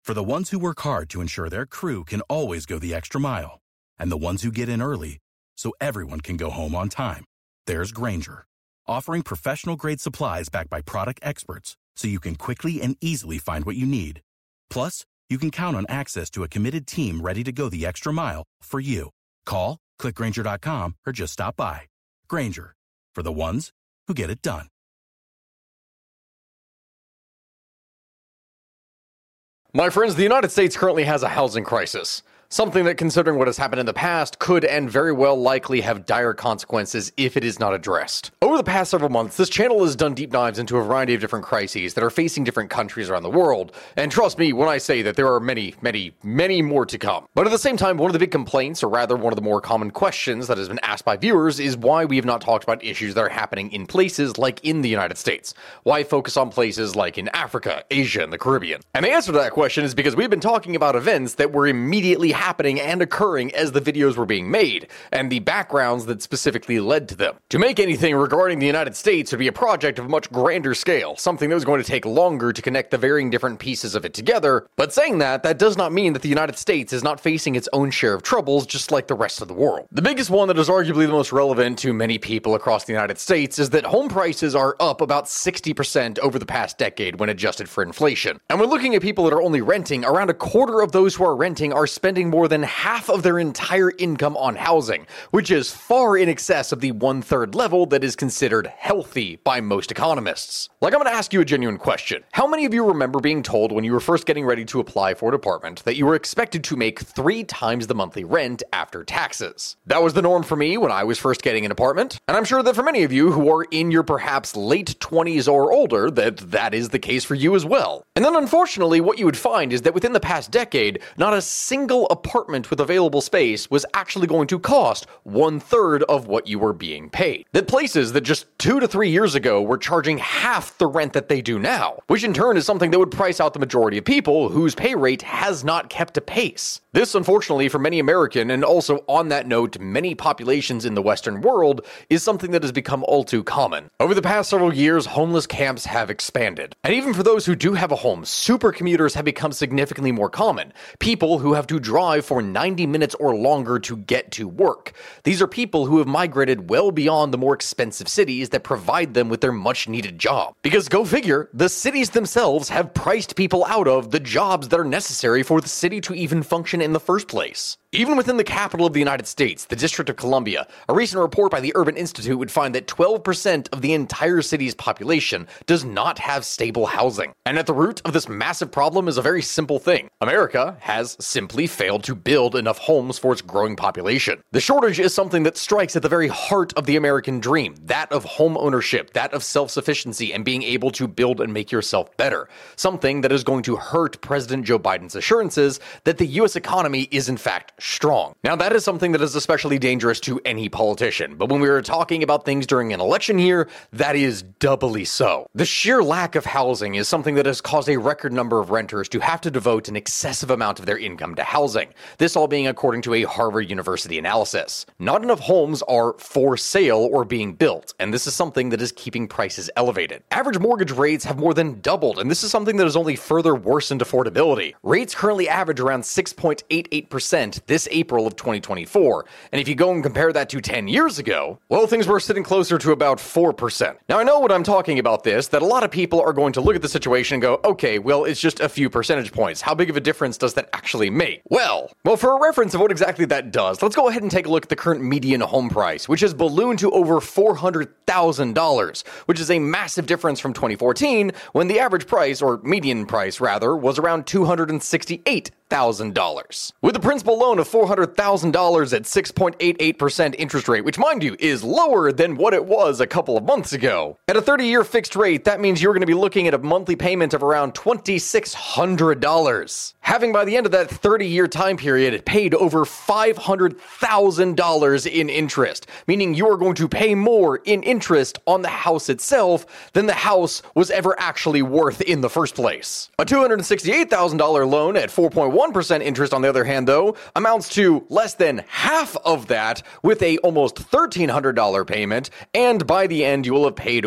For the ones who work hard to ensure their crew can always go the extra mile, and the ones who get in early so everyone can go home on time, there's Grainger, offering professional-grade supplies backed by product experts so you can quickly and easily find what you need. Plus, you can count on access to a committed team ready to go the extra mile for you. Call, click Grainger.com, or just stop by. Grainger, for the ones who get it done. My friends, the United States currently has a housing crisis. Something that, considering what has happened in the past, could and very well likely have dire consequences if it is not addressed. Over the past several months, this channel has done deep dives into a variety of different crises that are facing different countries around the world. And trust me when I say that there are many, many, many more to come. But at the same time, one of the big complaints, or rather one of the more common questions that has been asked by viewers, is why we have not talked about issues that are happening in places like in the United States. Why focus on places like in Africa, Asia, and the Caribbean? And the answer to that question is because we've been talking about events that were immediately happening and occurring as the videos were being made, and the backgrounds that specifically led to them. To make anything regarding the United States would be a project of a much grander scale, something that was going to take longer to connect the varying different pieces of it together, but saying that does not mean that the United States is not facing its own share of troubles just like the rest of the world. The biggest one that is arguably the most relevant to many people across the United States is that home prices are up about 60% over the past decade when adjusted for inflation. And we're looking at people that are only renting. Around a quarter of those who are renting are spending more than half of their entire income on housing, which is far in excess of the 1/3 level that is considered healthy by most economists. Like, I'm going to ask you a genuine question. How many of you remember being told when you were first getting ready to apply for an apartment that you were expected to make 3 times the monthly rent after taxes? That was the norm for me when I was first getting an apartment, and I'm sure that for many of you who are in your perhaps late 20s or older, that is the case for you as well. And then unfortunately, what you would find is that within the past decade, not a single apartment with available space was actually going to cost 1/3 of what you were being paid. That places that just 2 to 3 years ago were charging half the rent that they do now, which in turn is something that would price out the majority of people whose pay rate has not kept a pace. This, unfortunately, for many American, and also on that note, many populations in the Western world, is something that has become all too common. Over the past several years, homeless camps have expanded. And even for those who do have a home, super commuters have become significantly more common. People who have to drive for 90 minutes or longer to get to work. These are people who have migrated well beyond the more expensive cities that provide them with their much-needed job. Because go figure, the cities themselves have priced people out of the jobs that are necessary for the city to even function in the first place. Even within the capital of the United States, the District of Columbia, a recent report by the Urban Institute would find that 12% of the entire city's population does not have stable housing. And at the root of this massive problem is a very simple thing. America has simply failed to build enough homes for its growing population. The shortage is something that strikes at the very heart of the American dream, that of home ownership, that of self-sufficiency and being able to build and make yourself better. Something that is going to hurt President Joe Biden's assurances that the U.S. economy is in fact strong. Now, that is something that is especially dangerous to any politician, but when we are talking about things during an election year, that is doubly so. The sheer lack of housing is something that has caused a record number of renters to have to devote an excessive amount of their income to housing, this all being according to a Harvard University analysis. Not enough homes are for sale or being built, and this is something that is keeping prices elevated. Average mortgage rates have more than doubled, and this is something that has only further worsened affordability. Rates currently average around 6.88% this April of 2024. And if you go and compare that to 10 years ago, well, things were sitting closer to about 4%. Now, I know when I'm talking about this, that a lot of people are going to look at the situation and go, okay, well, it's just a few percentage points. How big of a difference does that actually make? Well, for a reference of what exactly that does, let's go ahead and take a look at the current median home price, which has ballooned to over $400,000, which is a massive difference from 2014, when the average price, or median price rather, was around $268,000. With a principal loan of $400,000 at 6.88% interest rate, which mind you is lower than what it was a couple of months ago. At a 30-year fixed rate, that means you're going to be looking at a monthly payment of around $2,600. Having by the end of that 30-year time period paid over $500,000 in interest, meaning you are going to pay more in interest on the house itself than the house was ever actually worth in the first place. A $268,000 loan at 4.1 1% interest, on the other hand, though, amounts to less than half of that with a almost $1,300 payment, and by the end you will have paid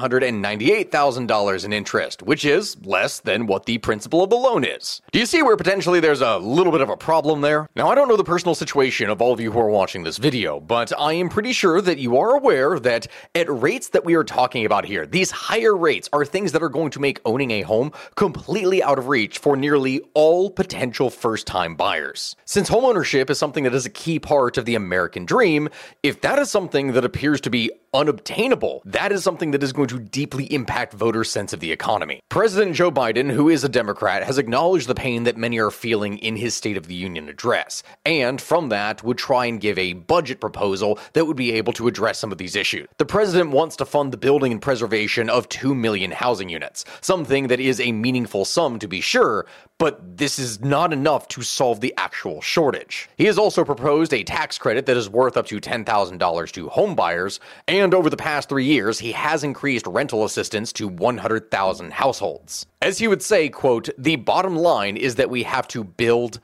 $198,000 in interest, which is less than what the principal of the loan is. Do you see where potentially there's a little bit of a problem there? Now, I don't know the personal situation of all of you who are watching this video, but I am pretty sure that you are aware that at rates that we are talking about here, these higher rates are things that are going to make owning a home completely out of reach for nearly all potential first-time buyers. Since homeownership is something that is a key part of the American dream, if that is something that appears to be unobtainable, that is something that is going to deeply impact voters' sense of the economy. President Joe Biden, who is a Democrat, has acknowledged the pain that many are feeling in his State of the Union address, and from that would try and give a budget proposal that would be able to address some of these issues. The president wants to fund the building and preservation of 2 million housing units, something that is a meaningful sum to be sure, but this is not enough to solve the actual shortage. He has also proposed a tax credit that is worth up to $10,000 to home buyers, and over the past 3 years, he has increased rental assistance to 100,000 households. As he would say, quote, "The bottom line is that we have to build.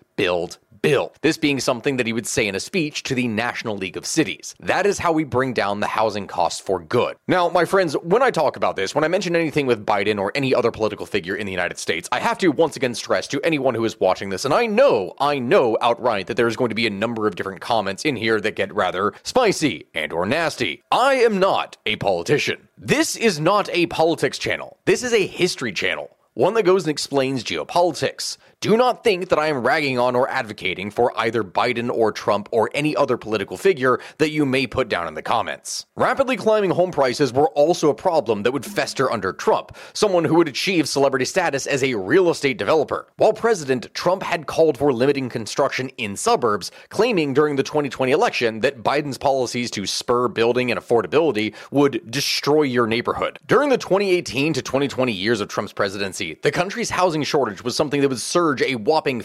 This being something that he would say in a speech to the National League of Cities. That is how we bring down the housing costs for good." Now, my friends, when I talk about this, when I mention anything with Biden or any other political figure in the United States, I have to once again stress to anyone who is watching this, and I know outright that there is going to be a number of different comments in here that get rather spicy and or nasty. I am not a politician. This is not a politics channel. This is a history channel. One that goes and explains geopolitics. Do not think that I am ragging on or advocating for either Biden or Trump or any other political figure that you may put down in the comments. Rapidly climbing home prices were also a problem that would fester under Trump, someone who would achieve celebrity status as a real estate developer. While president, Trump had called for limiting construction in suburbs, claiming during the 2020 election that Biden's policies to spur building and affordability would destroy your neighborhood. During the 2018 to 2020 years of Trump's presidency, the country's housing shortage was something that would surge a whopping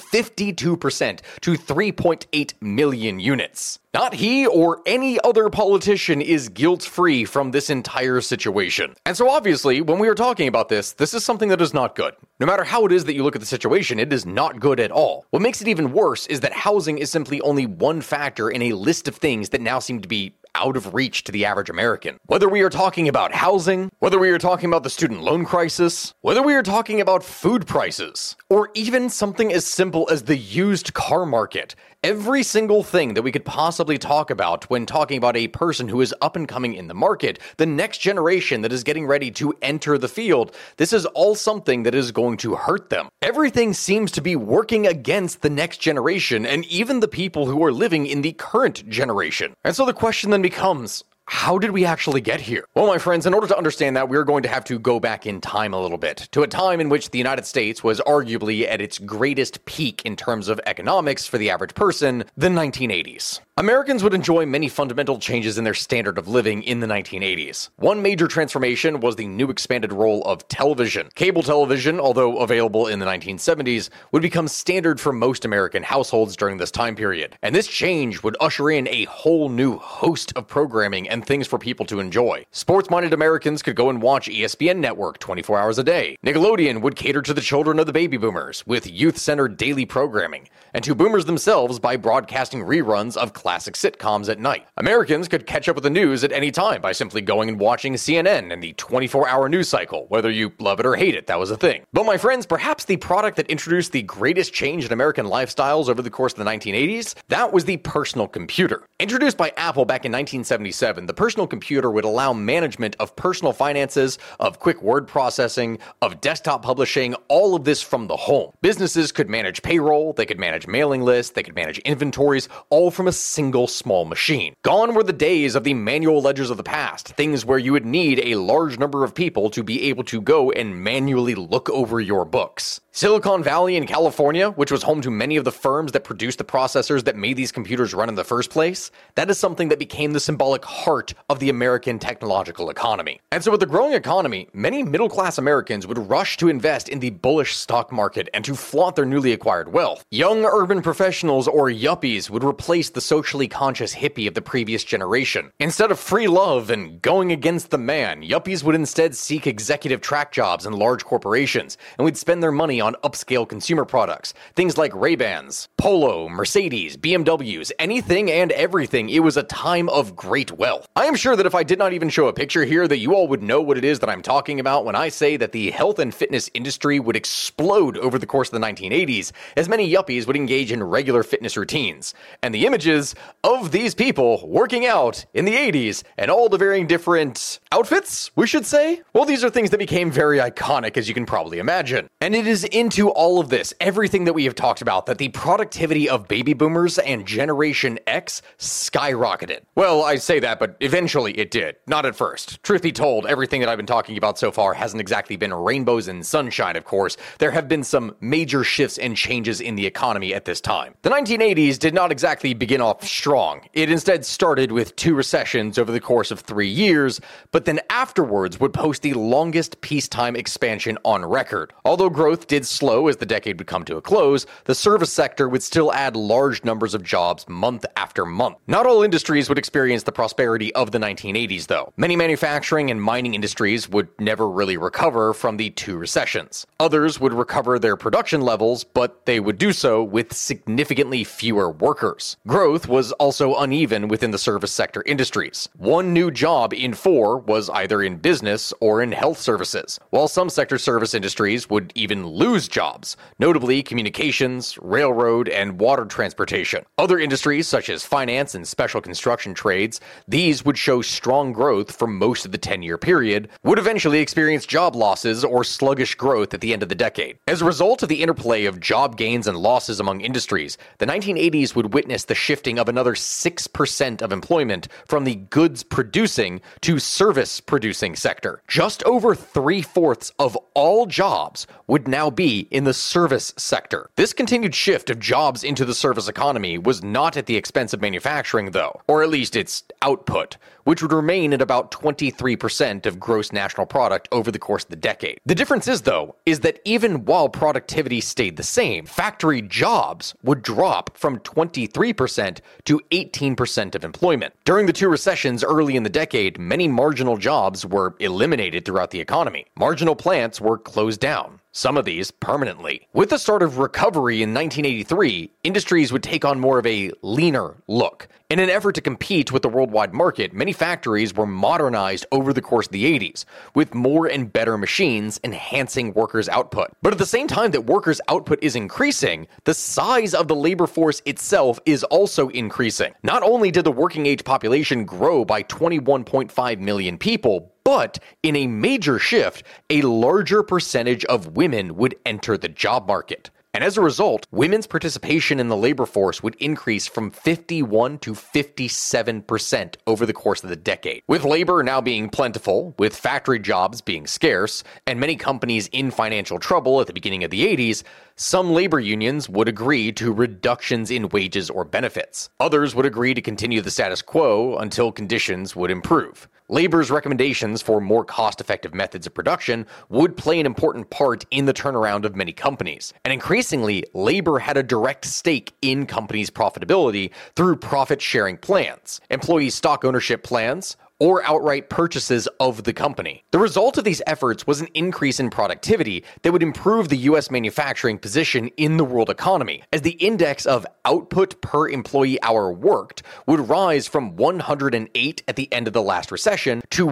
52% to 3.8 million units. Not he or any other politician is guilt-free from this entire situation. And so obviously, when we are talking about this is something that is not good. No matter how it is that you look at the situation, it is not good at all. What makes it even worse is that housing is simply only one factor in a list of things that now seem to be out of reach to the average American. Whether we are talking about housing, whether we are talking about the student loan crisis, whether we are talking about food prices, or even something as simple as the used car market, every single thing that we could possibly talk about when talking about a person who is up and coming in the market, the next generation that is getting ready to enter the field, this is all something that is going to hurt them. Everything seems to be working against the next generation and even the people who are living in the current generation. And so the question then becomes, how did we actually get here? Well, my friends, in order to understand that, we're going to have to go back in time a little bit, to a time in which the United States was arguably at its greatest peak in terms of economics for the average person, the 1980s. Americans would enjoy many fundamental changes in their standard of living in the 1980s. One major transformation was the new expanded role of television. Cable television, although available in the 1970s, would become standard for most American households during this time period. And this change would usher in a whole new host of programming and things for people to enjoy. Sports-minded Americans could go and watch ESPN Network 24 hours a day. Nickelodeon would cater to the children of the baby boomers with youth-centered daily programming, and to boomers themselves by broadcasting reruns of classic sitcoms at night. Americans could catch up with the news at any time by simply going and watching CNN and the 24-hour news cycle. Whether you love it or hate it, that was a thing. But my friends, perhaps the product that introduced the greatest change in American lifestyles over the course of the 1980s, that was the personal computer. Introduced by Apple back in 1977, the personal computer would allow management of personal finances, of quick word processing, of desktop publishing, all of this from the home. Businesses could manage payroll, they could manage mailing lists, they could manage inventories, all from a single small machine. Gone were the days of the manual ledgers of the past, things where you would need a large number of people to be able to go and manually look over your books. Silicon Valley in California, which was home to many of the firms that produced the processors that made these computers run in the first place, that is something that became the symbolic heart of the American technological economy. And so with the growing economy, many middle-class Americans would rush to invest in the bullish stock market and to flaunt their newly acquired wealth. Young urban professionals or yuppies would replace the socially conscious hippie of the previous generation. Instead of free love and going against the man, yuppies would instead seek executive track jobs in large corporations and would spend their money on upscale consumer products, things like Ray-Bans, Polo, Mercedes, BMWs, anything and everything. It was a time of great wealth. I am sure that if I did not even show a picture here, that you all would know what it is that I'm talking about when I say that the health and fitness industry would explode over the course of the 1980s, as many yuppies would engage in regular fitness routines. And the images of these people working out in the 80s and all the varying different outfits, we should say? Well, these are things that became very iconic, as you can probably imagine. And it is into all of this, everything that we have talked about, that the productivity of baby boomers and Generation X skyrocketed. Well, I say that, but eventually it did. Not at first. Truth be told, everything that I've been talking about so far hasn't exactly been rainbows and sunshine, of course. There have been some major shifts and changes in the economy at this time. The 1980s did not exactly begin off strong. It instead started with 2 recessions over the course of 3 years, but then afterwards would post the longest peacetime expansion on record. Although growth did slow as the decade would come to a close, the service sector would still add large numbers of jobs month after month. Not all industries would experience the prosperity of the 1980s, though. Many manufacturing and mining industries would never really recover from the 2 recessions. Others would recover their production levels, but they would do so with significantly fewer workers. Growth was also uneven within the service sector industries. 1 new job in 4 was either in business or in health services, while some sector service industries would even lose jobs, notably communications, railroad, and water transportation. Other industries, such as finance and special construction trades, these would show strong growth for most of the 10-year period, would eventually experience job losses or sluggish growth at the end of the decade. As a result of the interplay of job gains and losses among industries, the 1980s would witness the shifting of another 6% of employment from the goods-producing to service-producing sector. Just over 3/4 of all jobs would now be in the service sector. This continued shift of jobs into the service economy was not at the expense of manufacturing, though, or at least its output, which would remain at about 23% of gross national product over the course of the decade. The difference is, though, is that even while productivity stayed the same, factory jobs would drop from 23% to 18% of employment. During the 2 recessions early in the decade, many marginal jobs were eliminated throughout the economy. Marginal plants were closed down, some of these permanently. With the start of recovery in 1983, industries would take on more of a leaner look. In an effort to compete with the worldwide market, many factories were modernized over the course of the 80s, with more and better machines enhancing workers' output. But at the same time that workers' output is increasing, the size of the labor force itself is also increasing. Not only did the working age population grow by 21.5 million people, but in a major shift, a larger percentage of women would enter the job market. And as a result, women's participation in the labor force would increase from 51 to 57% over the course of the decade. With labor now being plentiful, with factory jobs being scarce, and many companies in financial trouble at the beginning of the 80s, some labor unions would agree to reductions in wages or benefits. Others would agree to continue the status quo until conditions would improve. Labor's recommendations for more cost-effective methods of production would play an important part in the turnaround of many companies. And increasingly, labor had a direct stake in companies' profitability through profit-sharing plans, employee stock ownership plans, or outright purchases of the company. The result of these efforts was an increase in productivity that would improve the U.S. manufacturing position in the world economy, as the index of output per employee hour worked would rise from 108 at the end of the last recession to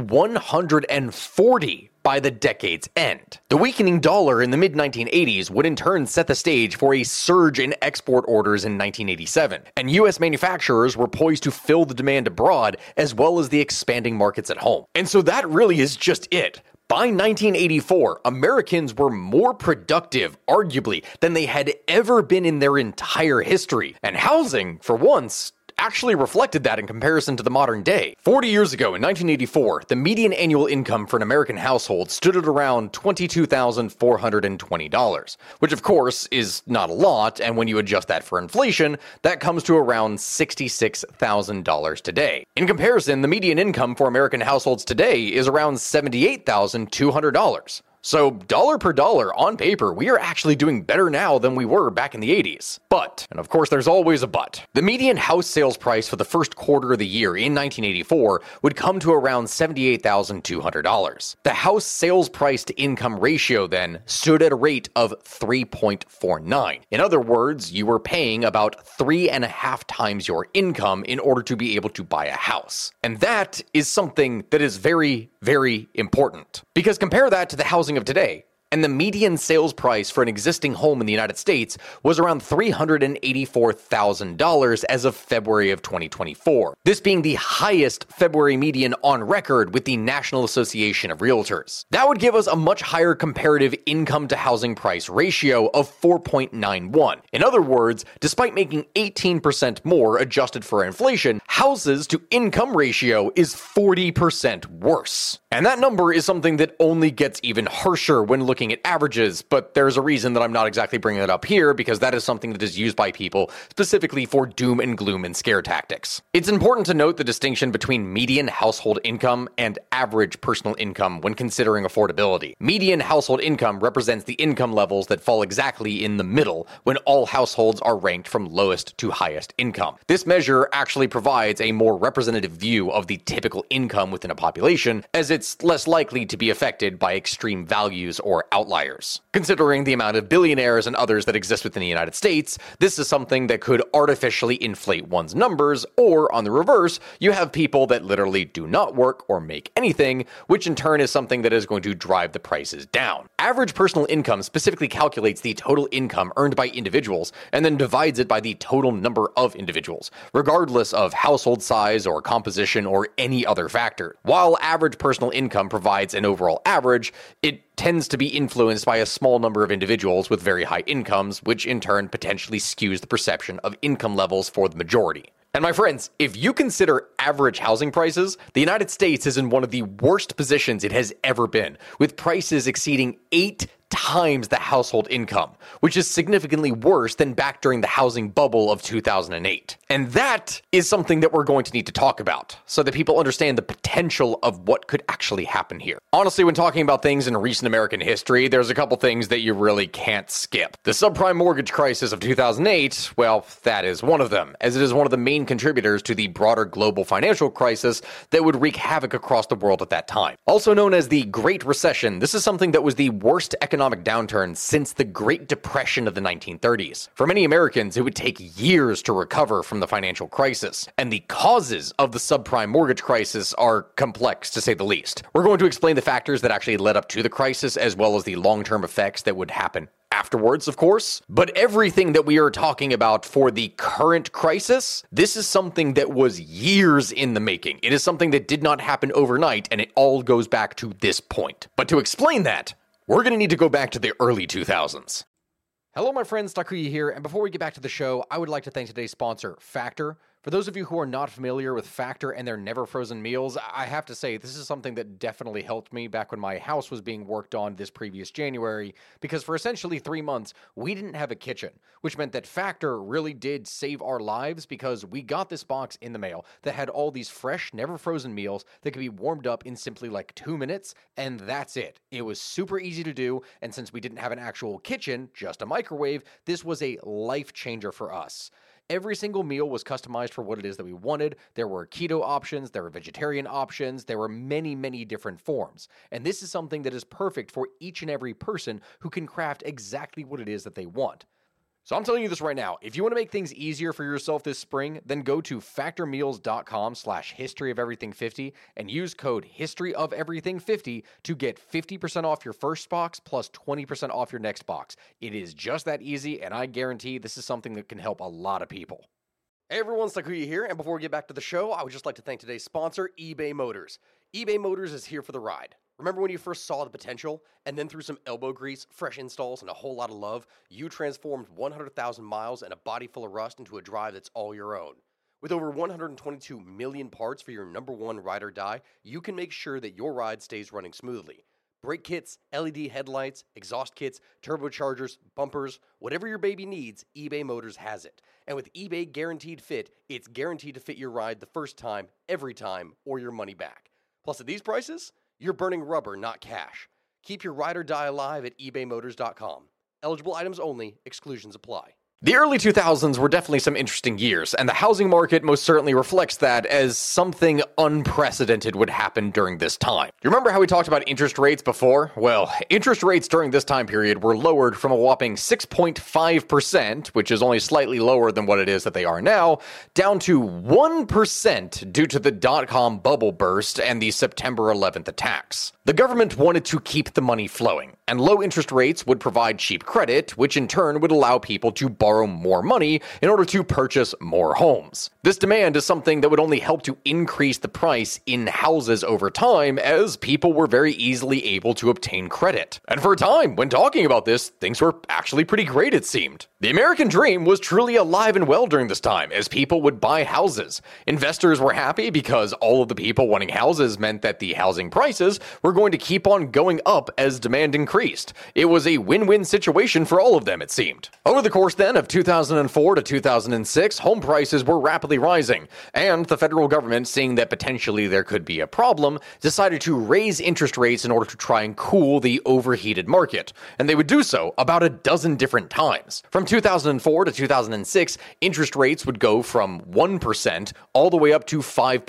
140 by the decade's end. The weakening dollar in the mid-1980s would in turn set the stage for a surge in export orders in 1987, and U.S. manufacturers were poised to fill the demand abroad as well as the expanding markets at home. And so that really is just it. By 1984, Americans were more productive, arguably, than they had ever been in their entire history, and housing, for once, actually reflected that in comparison to the modern day. 40 years ago, in 1984, the median annual income for an American household stood at around $22,420, which of course is not a lot, and when you adjust that for inflation, that comes to around $66,000 today. In comparison, the median income for American households today is around $78,200. So dollar per dollar, on paper, we are actually doing better now than we were back in the 80s. But, and of course there's always a but, the median house sales price for the first quarter of the year in 1984 would come to around $78,200. The house sales price to income ratio then stood at a rate of 3.49. In other words, you were paying about 3.5 times your income in order to be able to buy a house. And that is something that is very, very important. Because compare that to the housing of today. And the median sales price for an existing home in the United States was around $384,000 as of February of 2024. This being the highest February median on record with the National Association of Realtors. That would give us a much higher comparative income to housing price ratio of 4.91. In other words, despite making 18% more adjusted for inflation, houses to income ratio is 40% worse. And that number is something that only gets even harsher when looking at averages, but there's a reason that I'm not exactly bringing it up here because that is something that is used by people specifically for doom and gloom and scare tactics. It's important to note the distinction between median household income and average personal income when considering affordability. Median household income represents the income levels that fall exactly in the middle when all households are ranked from lowest to highest income. This measure actually provides a more representative view of the typical income within a population, as it's less likely to be affected by extreme values or outliers. Considering the amount of billionaires and others that exist within the United States, this is something that could artificially inflate one's numbers, or on the reverse, you have people that literally do not work or make anything, which in turn is something that is going to drive the prices down. Average personal income specifically calculates the total income earned by individuals and then divides it by the total number of individuals, regardless of household size or composition or any other factor. While average personal income provides an overall average, it tends to be influenced by a small number of individuals with very high incomes, which in turn potentially skews the perception of income levels for the majority. And my friends, if you consider average housing prices, the United States is in one of the worst positions it has ever been, with prices exceeding 8 times the household income, which is significantly worse than back during the housing bubble of 2008. And that is something that we're going to need to talk about so that people understand the potential of what could actually happen here. Honestly, when talking about things in recent American history, there's a couple things that you really can't skip. The subprime mortgage crisis of 2008, well, that is one of them, as it is one of the main contributors to the broader global financial crisis that would wreak havoc across the world at that time. Also known as the Great Recession, this is something that was the worst economic downturn since the Great Depression of the 1930s. For many Americans, it would take years to recover from the financial crisis, and the causes of the subprime mortgage crisis are complex, to say the least. We're going to explain the factors that actually led up to the crisis, as well as the long-term effects that would happen afterwards, of course. But everything that we are talking about for the current crisis, this is something that was years in the making. It is something that did not happen overnight, and it all goes back to this point. But to explain that, we're going to need to go back to the early 2000s. Hello, my friends, Takuya here, and before we get back to the show, I would like to thank today's sponsor, Factor. For those of you who are not familiar with Factor and their never frozen meals, I have to say this is something that definitely helped me back when my house was being worked on this previous January, because for essentially 3 months, we didn't have a kitchen, which meant that Factor really did save our lives because we got this box in the mail that had all these fresh, never frozen meals that could be warmed up in simply like 2 minutes, and that's it. It was super easy to do, and since we didn't have an actual kitchen, just a microwave, this was a life changer for us. Every single meal was customized for what it is that we wanted. There were keto options, there were vegetarian options, there were many, many different forms. And this is something that is perfect for each and every person who can craft exactly what it is that they want. So I'm telling you this right now, if you want to make things easier for yourself this spring, then go to factormeals.com/historyoferything50 and use code historyoferything50 to get 50% off your first box plus 20% off your next box. It is just that easy, and I guarantee this is something that can help a lot of people. Hey everyone, Takuya here, and before we get back to the show, I would just like to thank today's sponsor, eBay Motors. eBay Motors is here for the ride. Remember when you first saw the potential, and then through some elbow grease, fresh installs, and a whole lot of love, you transformed 100,000 miles and a body full of rust into a drive that's all your own? With over 122 million parts for your number one ride or die, you can make sure that your ride stays running smoothly. Brake kits, LED headlights, exhaust kits, turbochargers, bumpers, whatever your baby needs, eBay Motors has it. And with eBay Guaranteed Fit, it's guaranteed to fit your ride the first time, every time, or your money back. Plus at these prices, you're burning rubber, not cash. Keep your ride or die alive at ebaymotors.com. Eligible items only, exclusions apply. The early 2000s were definitely some interesting years, and the housing market most certainly reflects that, as something unprecedented would happen during this time. You remember how we talked about interest rates before? Well, interest rates during this time period were lowered from a whopping 6.5%, which is only slightly lower than what it is that they are now, down to 1% due to the dot-com bubble burst and the September 11th attacks. The government wanted to keep the money flowing, and low interest rates would provide cheap credit, which in turn would allow people to borrow more money in order to purchase more homes. This demand is something that would only help to increase the price in houses over time, as people were very easily able to obtain credit. And for a time, when talking about this, things were actually pretty great, it seemed. The American dream was truly alive and well during this time, as people would buy houses. Investors were happy because all of the people wanting houses meant that the housing prices were going to keep on going up as demand increased. It was a win-win situation for all of them, it seemed. Over the course then of 2004 to 2006, home prices were rapidly rising, and the federal government, seeing that potentially there could be a problem, decided to raise interest rates in order to try and cool the overheated market, and they would do so about a dozen different times. From 2004 to 2006, interest rates would go from 1% all the way up to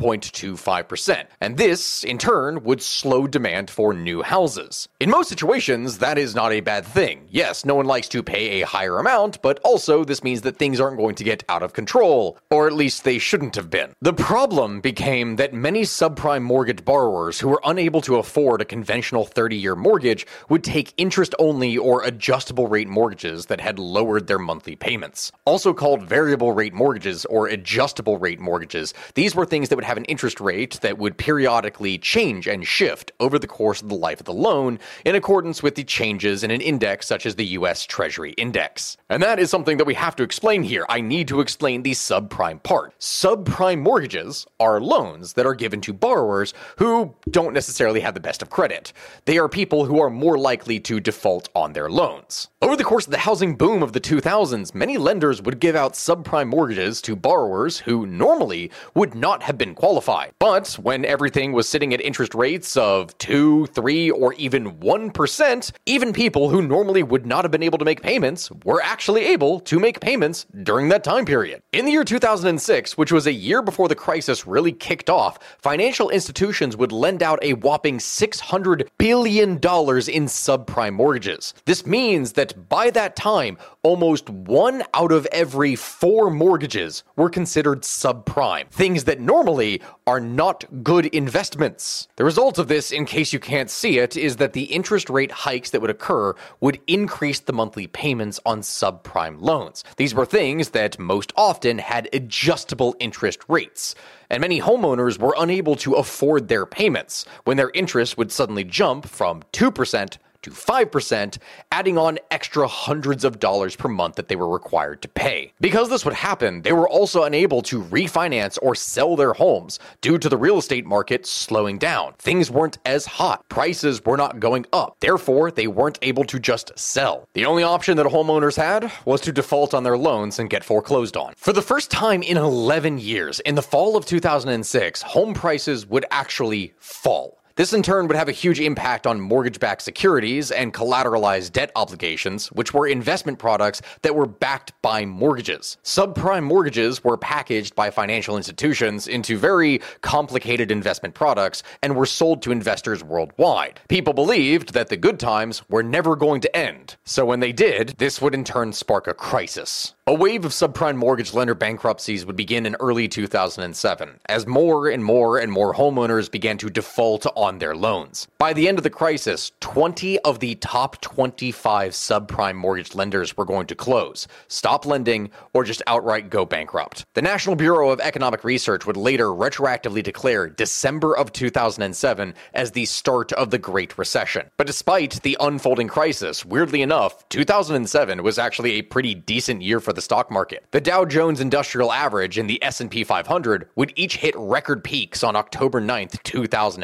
5.25%, and this, in turn, would slow demand for new houses. In most situations, that is not a bad thing. Yes, no one likes to pay a higher amount, but also this means that things aren't going to get out of control, or at least they shouldn't have been. The problem became that many subprime mortgage borrowers who were unable to afford a conventional 30-year mortgage would take interest-only or adjustable rate mortgages that had lowered their monthly payments. Also called variable rate mortgages or adjustable rate mortgages, these were things that would have an interest rate that would periodically change and shift over the course of the life of the loan in accordance with the changes in an index such as the US Treasury Index. And that is something that we have to explain here. I need to explain the subprime part. Subprime mortgages are loans that are given to borrowers who don't necessarily have the best of credit. They are people who are more likely to default on their loans. Over the course of the housing boom of the 2000s, many lenders would give out subprime mortgages to borrowers who normally would not have been qualified. But when everything was sitting at interest rates of 2, 3, or even 1%, even people who normally would not have been able to make payments were actually able to make payments during that time period. In the year 2006, which was a year before the crisis really kicked off, financial institutions would lend out a whopping $600 billion in subprime mortgages. This means that by that time, almost 1 out of every 4 mortgages were considered subprime, things that normally are not good investments. The result of this, in case you can't see it, is that the interest rate hikes that would occur would increase the monthly payments on subprime loans. These were things that most often had adjustable interest rates, and many homeowners were unable to afford their payments when their interest would suddenly jump from 2% to 5%, adding on extra hundreds of dollars per month that they were required to pay. Because this would happen, they were also unable to refinance or sell their homes due to the real estate market slowing down. Things weren't as hot. Prices were not going up. Therefore, they weren't able to just sell. The only option that homeowners had was to default on their loans and get foreclosed on. For the first time in 11 years, in the fall of 2006, home prices would actually fall. This in turn would have a huge impact on mortgage-backed securities and collateralized debt obligations, which were investment products that were backed by mortgages. Subprime mortgages were packaged by financial institutions into very complicated investment products and were sold to investors worldwide. People believed that the good times were never going to end, so when they did, this would in turn spark a crisis. A wave of subprime mortgage lender bankruptcies would begin in early 2007, as more and more homeowners began to default on their loans. By the end of the crisis, 20 of the top 25 subprime mortgage lenders were going to close, stop lending, or just outright go bankrupt. The National Bureau of Economic Research would later retroactively declare December of 2007 as the start of the Great Recession. But despite the unfolding crisis, weirdly enough, 2007 was actually a pretty decent year for the stock market. The Dow Jones Industrial Average and the S&P 500 would each hit record peaks on October 9th, 2007.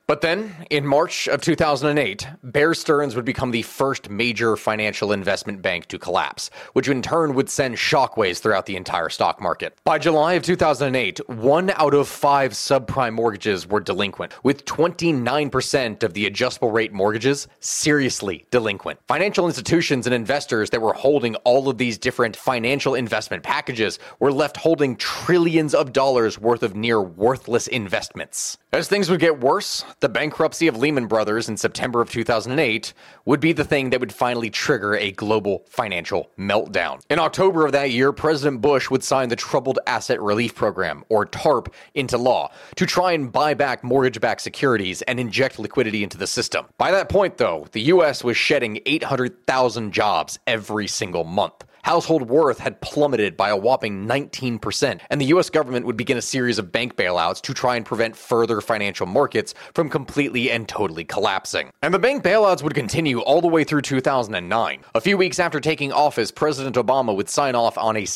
But then, in March of 2008, Bear Stearns would become the first major financial investment bank to collapse, which in turn would send shockwaves throughout the entire stock market. By July of 2008, 1 out of 5 subprime mortgages were delinquent, with 29% of the adjustable rate mortgages seriously delinquent. Financial institutions and investors that were holding all of these different financial investment packages were left holding trillions of dollars worth of near worthless investments. As things would get worse, the bankruptcy of Lehman Brothers in September of 2008 would be the thing that would finally trigger a global financial meltdown. In October of that year, President Bush would sign the Troubled Asset Relief Program, or TARP, into law to try and buy back mortgage-backed securities and inject liquidity into the system. By that point, though, the U.S. was shedding 800,000 jobs every single month. Household worth had plummeted by a whopping 19%, and the U.S. government would begin a series of bank bailouts to try and prevent further financial markets from completely and totally collapsing. And the bank bailouts would continue all the way through 2009. A few weeks after taking office, President Obama would sign off on a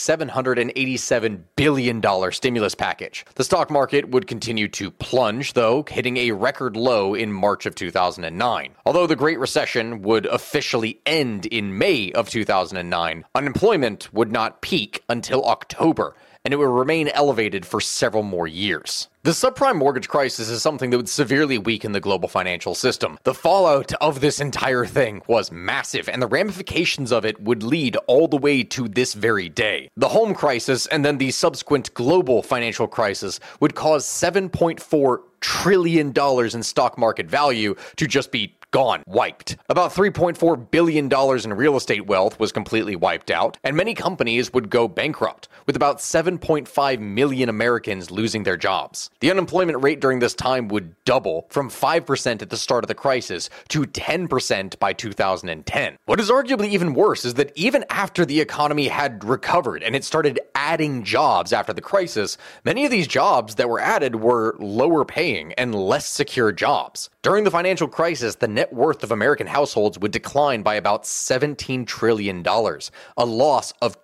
$787 billion stimulus package. The stock market would continue to plunge, though, hitting a record low in March of 2009. Although the Great Recession would officially end in May of 2009, unemployment would not peak until October, and it would remain elevated for several more years. The subprime mortgage crisis is something that would severely weaken the global financial system. The fallout of this entire thing was massive, and the ramifications of it would lead all the way to this very day. The home crisis and then the subsequent global financial crisis would cause $7.4 trillion in stock market value to just be gone, wiped. About $3.4 billion in real estate wealth was completely wiped out, and many companies would go bankrupt, with about 7.5 million Americans losing their jobs. The unemployment rate during this time would double from 5% at the start of the crisis to 10% by 2010. What is arguably even worse is that even after the economy had recovered and it started adding jobs after the crisis, many of these jobs that were added were lower paying and less secure jobs. During the financial crisis, the net worth of American households would decline by about $17 trillion, a loss of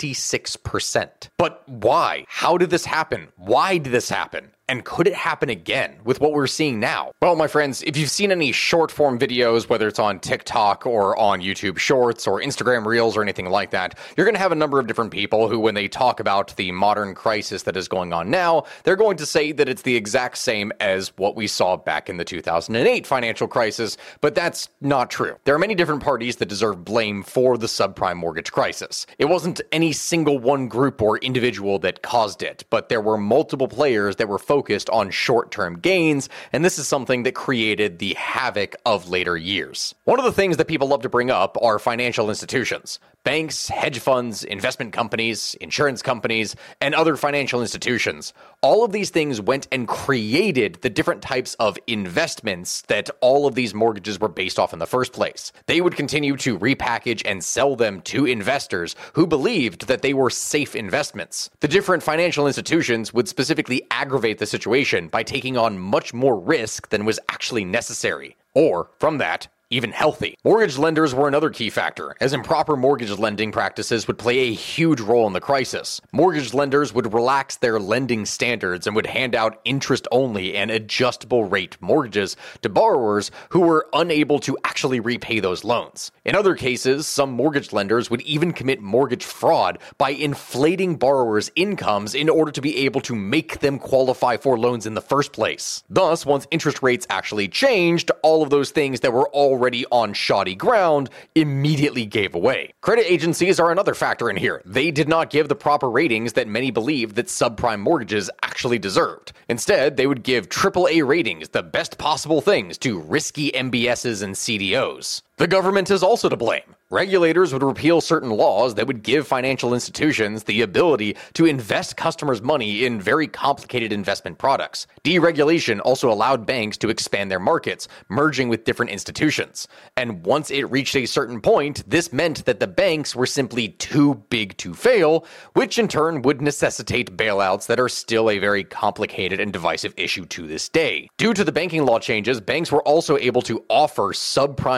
26%. But why? How did this happen? Why did this happen? And could it happen again with what we're seeing now? Well, my friends, if you've seen any short form videos, whether it's on TikTok or on YouTube Shorts or Instagram Reels or anything like that, you're going to have a number of different people who, when they talk about the modern crisis that is going on now, they're going to say that it's the exact same as what we saw back in the 2008 financial crisis, but that's not true. There are many different parties that deserve blame for the subprime mortgage crisis. It wasn't any single one group or individual that caused it, but there were multiple players that were focused on short-term gains, and this is something that created the havoc of later years. One of the things that people love to bring up are financial institutions. Banks, hedge funds, investment companies, insurance companies, and other financial institutions. All of these things went and created the different types of investments that all of these mortgages were based off in the first place. They would continue to repackage and sell them to investors who believed that they were safe investments. The different financial institutions would specifically aggravate the situation by taking on much more risk than was actually necessary. Or, from that, even healthy. Mortgage lenders were another key factor, as improper mortgage lending practices would play a huge role in the crisis. Mortgage lenders would relax their lending standards and would hand out interest-only and adjustable rate mortgages to borrowers who were unable to actually repay those loans. In other cases, some mortgage lenders would even commit mortgage fraud by inflating borrowers' incomes in order to be able to make them qualify for loans in the first place. Thus, once interest rates actually changed, all of those things that were already on shoddy ground immediately gave away. Credit agencies are another factor in here. They did not give the proper ratings that many believed that subprime mortgages actually deserved. Instead, they would give AAA ratings, the best possible things, to risky MBSs and CDOs. The government is also to blame. Regulators would repeal certain laws that would give financial institutions the ability to invest customers' money in very complicated investment products. Deregulation also allowed banks to expand their markets, merging with different institutions. And once it reached a certain point, this meant that the banks were simply too big to fail, which in turn would necessitate bailouts that are still a very complicated and divisive issue to this day. Due to the banking law changes, banks were also able to offer subprime customers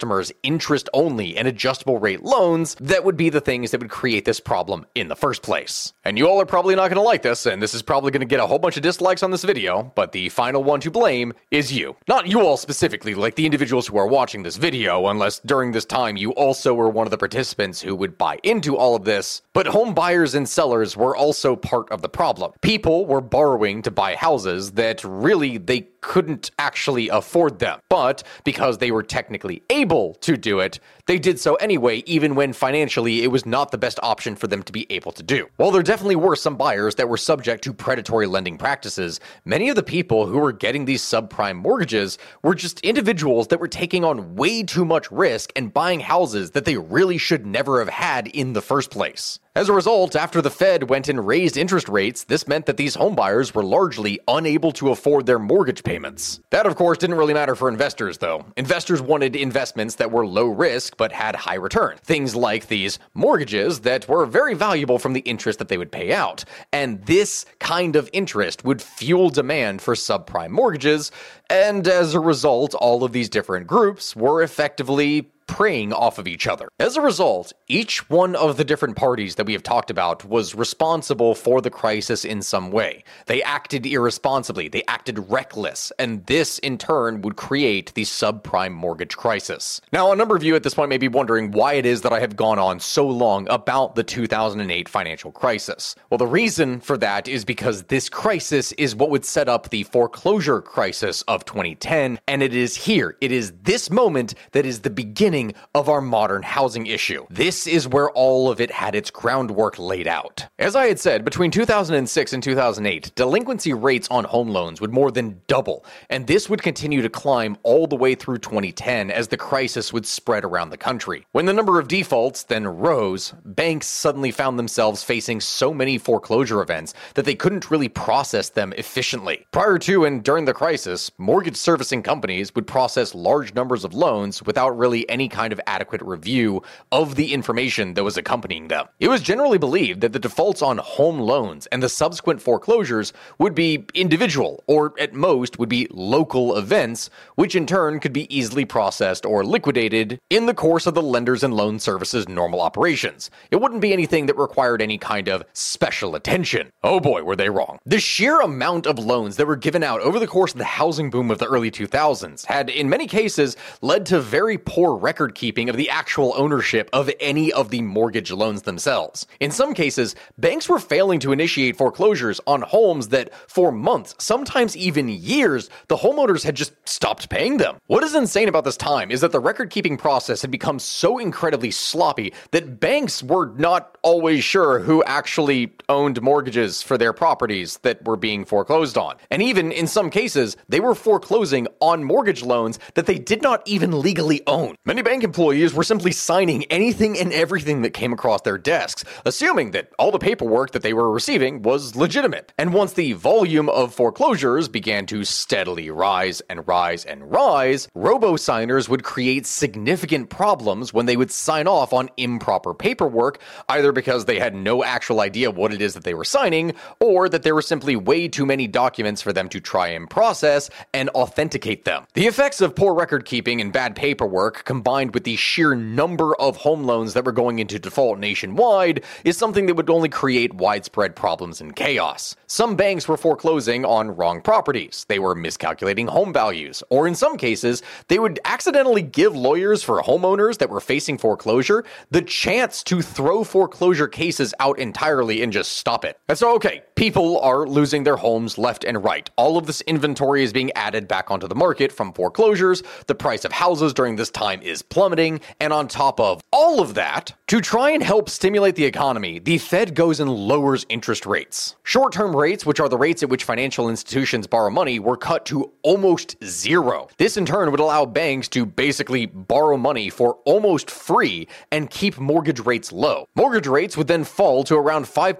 customers interest-only and adjustable rate loans that would be the things that would create this problem in the first place. And you all are probably not going to like this, and this is probably going to get a whole bunch of dislikes on this video, but the final one to blame is you. Not you all specifically, like the individuals who are watching this video, unless during this time you also were one of the participants who would buy into all of this, but home buyers and sellers were also part of the problem. People were borrowing to buy houses that really they couldn't actually afford them, but because they were technically able to do it, they did so anyway, even when financially it was not the best option for them to be able to do. While there definitely were some buyers that were subject to predatory lending practices, many of the people who were getting these subprime mortgages were just individuals that were taking on way too much risk and buying houses that they really should never have had in the first place. As a result, after the Fed went and raised interest rates, this meant that these homebuyers were largely unable to afford their mortgage payments. That, of course, didn't really matter for investors, though. Investors wanted investments that were low risk but had high return. Things like these mortgages that were very valuable from the interest that they would pay out. And this kind of interest would fuel demand for subprime mortgages, and as a result, all of these different groups were effectively preying off of each other. As a result, each one of the different parties that we have talked about was responsible for the crisis in some way. They acted irresponsibly, they acted reckless, and this in turn would create the subprime mortgage crisis. Now, a number of you at this point may be wondering why it is that I have gone on so long about the 2008 financial crisis. Well, the reason for that is because this crisis is what would set up the foreclosure crisis of 2010, and it is here, it is this moment that is the beginning of our modern housing issue. This is where all of it had its groundwork laid out. As I had said, between 2006 and 2008, delinquency rates on home loans would more than double, and this would continue to climb all the way through 2010 as the crisis would spread around the country. When the number of defaults then rose, banks suddenly found themselves facing so many foreclosure events that they couldn't really process them efficiently. Prior to and during the crisis, mortgage servicing companies would process large numbers of loans without really any kind of adequate review of the information that was accompanying them. It was generally believed that the defaults on home loans and the subsequent foreclosures would be individual, or at most would be local events, which in turn could be easily processed or liquidated in the course of the lenders and loan services' normal operations. It wouldn't be anything that required any kind of special attention. Oh boy, were they wrong. The sheer amount of loans that were given out over the course of the housing boom of the early 2000s had, in many cases, led to very poor record keeping of the actual ownership of any of the mortgage loans themselves. In some cases, banks were failing to initiate foreclosures on homes that, for months, sometimes even years, the homeowners had just stopped paying them. What is insane about this time is that the record-keeping process had become so incredibly sloppy that banks were not always sure who actually owned mortgages for their properties that were being foreclosed on. And even, in some cases, they were foreclosing on mortgage loans that they did not even legally own. Many bank employees were simply signing anything and everything that came across their desks, assuming that all the paperwork that they were receiving was legitimate. And once the volume of foreclosures began to steadily rise and rise and rise, robo-signers would create significant problems when they would sign off on improper paperwork, either because they had no actual idea what it is that they were signing, or that there were simply way too many documents for them to try and process and authenticate them. The effects of poor record keeping and bad paperwork, combined with the sheer number of home loans that were going into default nationwide, is something that would only create widespread problems and chaos. Some banks were foreclosing on wrong properties, they were miscalculating home values, or in some cases, they would accidentally give lawyers for homeowners that were facing foreclosure the chance to throw foreclosure cases out entirely and just stop it. And so, okay, people are losing their homes left and right. All of this inventory is being added back onto the market from foreclosures. The price of houses during this time is plummeting, and on top of all of that, to try and help stimulate the economy, the Fed goes and lowers interest rates. Short-term rates, which are the rates at which financial institutions borrow money, were cut to almost zero. This in turn would allow banks to basically borrow money for almost free and keep mortgage rates low. Mortgage rates would then fall to around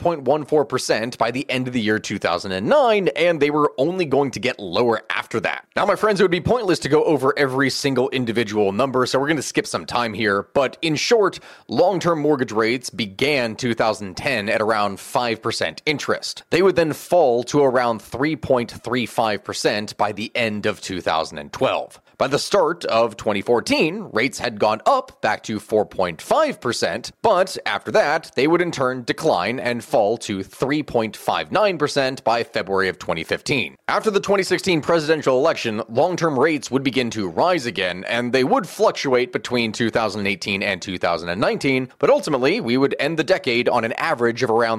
5.14% by the end of the year 2009, and they were only going to get lower after that. Now, my friends, it would be pointless to go over every single individual number, so we're going to skip some time here, but in short, long-term mortgage rates began 2010 at around 5% interest. They would then fall to around 3.35% by the end of 2012. By the start of 2014, rates had gone up back to 4.5%, but after that, they would in turn decline and fall to 3.59% by February of 2015. After the 2016 presidential election, long-term rates would begin to rise again, and they would fluctuate between 2018 and 2019, but ultimately, we would end the decade on an average of around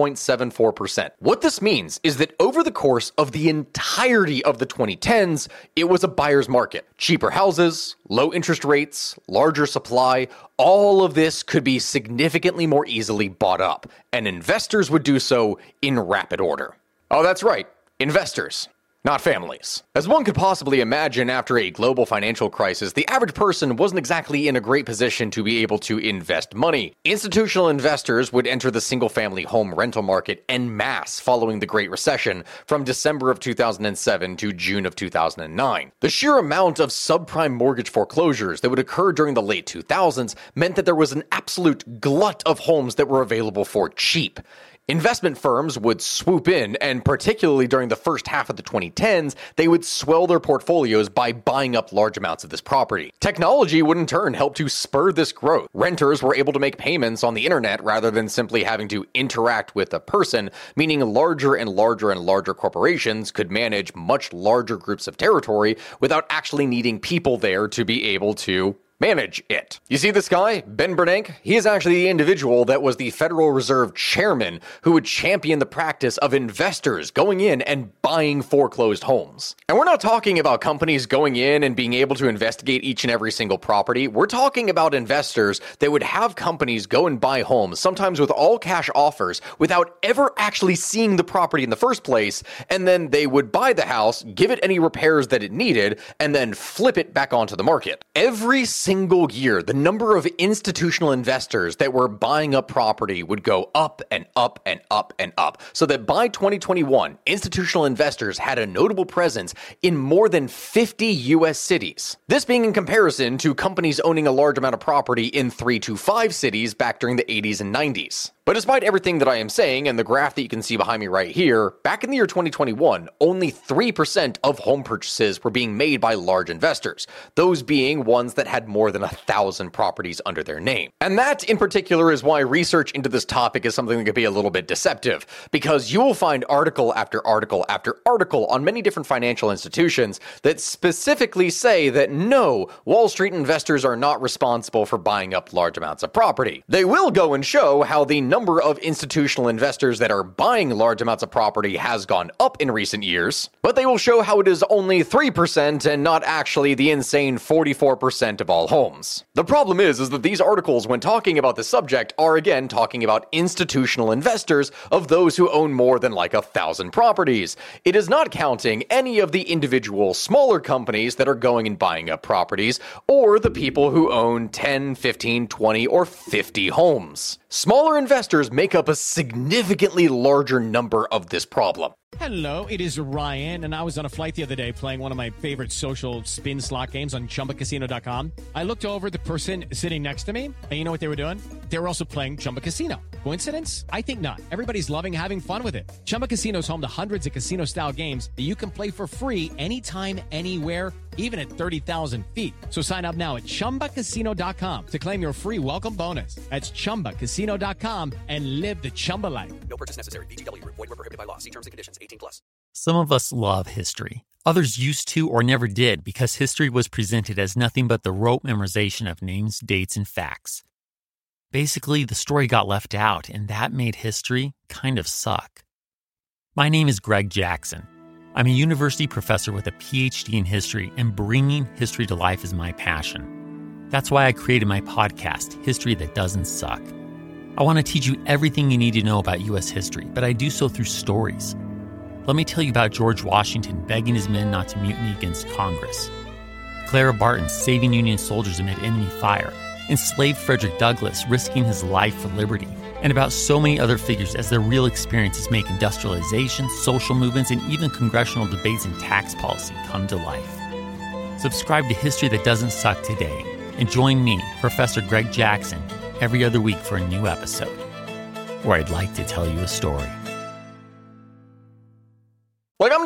3.74%. What this means is that over the course of the entirety of the 2010s, it was a buyer's market. Cheaper houses, low interest rates, larger supply, all of this could be significantly more easily bought up, and investors would do so in rapid order. Oh, that's right, investors. Not families. As one could possibly imagine after a global financial crisis, the average person wasn't exactly in a great position to be able to invest money. Institutional investors would enter the single-family home rental market en masse following the Great Recession from December of 2007 to June of 2009. The sheer amount of subprime mortgage foreclosures that would occur during the late 2000s meant that there was an absolute glut of homes that were available for cheap. Investment firms would swoop in, and particularly during the first half of the 2010s, they would swell their portfolios by buying up large amounts of this property. Technology would in turn help to spur this growth. Renters were able to make payments on the internet rather than simply having to interact with a person, meaning larger and larger and larger corporations could manage much larger groups of territory without actually needing people there to be able to manage it. You see this guy, Ben Bernanke? He is actually the individual that was the Federal Reserve chairman who would champion the practice of investors going in and buying foreclosed homes. And we're not talking about companies going in and being able to investigate each and every single property. We're talking about investors that would have companies go and buy homes, sometimes with all cash offers, without ever actually seeing the property in the first place, and then they would buy the house, give it any repairs that it needed, and then flip it back onto the market. Every single year, the number of institutional investors that were buying up property would go up and up and up and up, so that by 2021, institutional investors had a notable presence in more than 50 U.S. cities. This being in comparison to companies owning a large amount of property in 3 to 5 cities back during the 80s and 90s. But despite everything that I am saying and the graph that you can see behind me right here, back in the year 2021, only 3% of home purchases were being made by large investors, those being ones that had more than 1,000 properties under their name. And that in particular is why research into this topic is something that could be a little bit deceptive, because you will find article after article after article on many different financial institutions that specifically say that no, Wall Street investors are not responsible for buying up large amounts of property. They will go and show how the number of institutional investors that are buying large amounts of property has gone up in recent years, but they will show how it is only 3% and not actually the insane 44% of all homes. The problem is that these articles, when talking about the subject, are again talking about institutional investors of those who own more than like 1,000 properties. It is not counting any of the individual smaller companies that are going and buying up properties, or the people who own 10, 15, 20, or 50 homes. Smaller investors make up a significantly larger number of this problem. Hello, it is Ryan, and I was on a flight the other day playing one of my favorite social spin slot games on ChumbaCasino.com. I looked over the person sitting next to me, and you know what they were doing? They were also playing Chumba Casino. Coincidence? I think not. Everybody's loving having fun with it. Chumba Casino is home to hundreds of casino-style games that you can play for free anytime, anywhere, even at 30,000 feet. So sign up now at ChumbaCasino.com to claim your free welcome bonus. That's ChumbaCasino.com and live the Chumba life. No purchase necessary. VGW. Void where prohibited by law. See terms and conditions. 18+. Some of us love history. Others used to or never did because history was presented as nothing but the rote memorization of names, dates, and facts. Basically, the story got left out, and that made history kind of suck. My name is Greg Jackson. I'm a university professor with a PhD in history, and bringing history to life is my passion. That's why I created my podcast, History That Doesn't Suck. I want to teach you everything you need to know about U.S. history, but I do so through stories. Let me tell you about George Washington begging his men not to mutiny against Congress, Clara Barton saving Union soldiers amid enemy fire, enslaved Frederick Douglass risking his life for liberty, and about so many other figures as their real experiences make industrialization, social movements, and even congressional debates and tax policy come to life. Subscribe to History That Doesn't Suck today, and join me, Professor Greg Jackson, every other week for a new episode, where I'd like to tell you a story. Like, I'm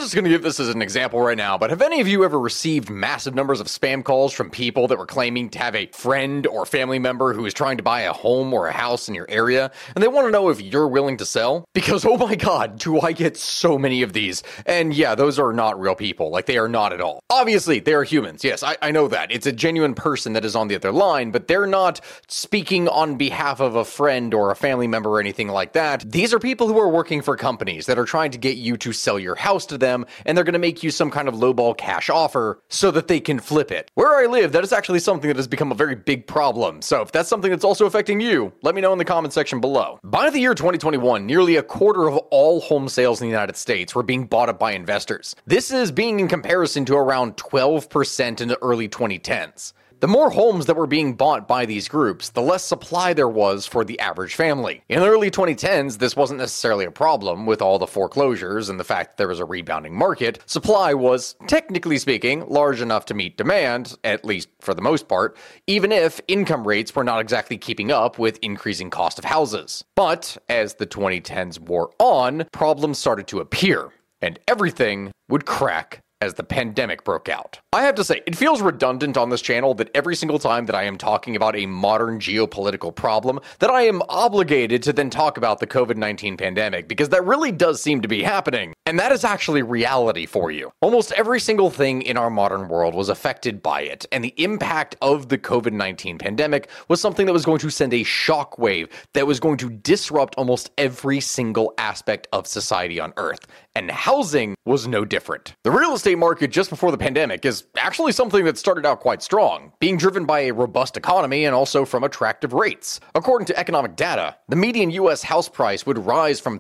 just going to give this as an example right now, but have any of you ever received massive numbers of spam calls from people that were claiming to have a friend or family member who is trying to buy a home or a house in your area, and they want to know if you're willing to sell? Because, oh my god, do I get so many of these. And yeah, those are not real people. Like, they are not at all. Obviously, they are humans. Yes, I know that. It's a genuine person that is on the other line, but they're not speaking on behalf of a friend or a family member or anything like that. These are people who are working for companies that are trying to get you to sell your house to them, and they're going to make you some kind of lowball cash offer so that they can flip it. Where I live, that is actually something that has become a very big problem. So if that's something that's also affecting you, let me know in the comment section below. By the year 2021, nearly a quarter of all home sales in the United States were being bought up by investors. This is being in comparison to around 12% in the early 2010s. The more homes that were being bought by these groups, the less supply there was for the average family. In the early 2010s, this wasn't necessarily a problem with all the foreclosures and the fact that there was a rebounding market. Supply was, technically speaking, large enough to meet demand, at least for the most part, even if income rates were not exactly keeping up with increasing cost of houses. But as the 2010s wore on, problems started to appear, and everything would crack as the pandemic broke out. I have to say, it feels redundant on this channel that every single time that I am talking about a modern geopolitical problem, that I am obligated to then talk about the COVID-19 pandemic, because that really does seem to be happening. And that is actually reality for you. Almost every single thing in our modern world was affected by it, and the impact of the COVID-19 pandemic was something that was going to send a shockwave that was going to disrupt almost every single aspect of society on Earth. And housing was no different. The real estate market just before the pandemic is actually something that started out quite strong, being driven by a robust economy and also from attractive rates. According to economic data, the median U.S. house price would rise from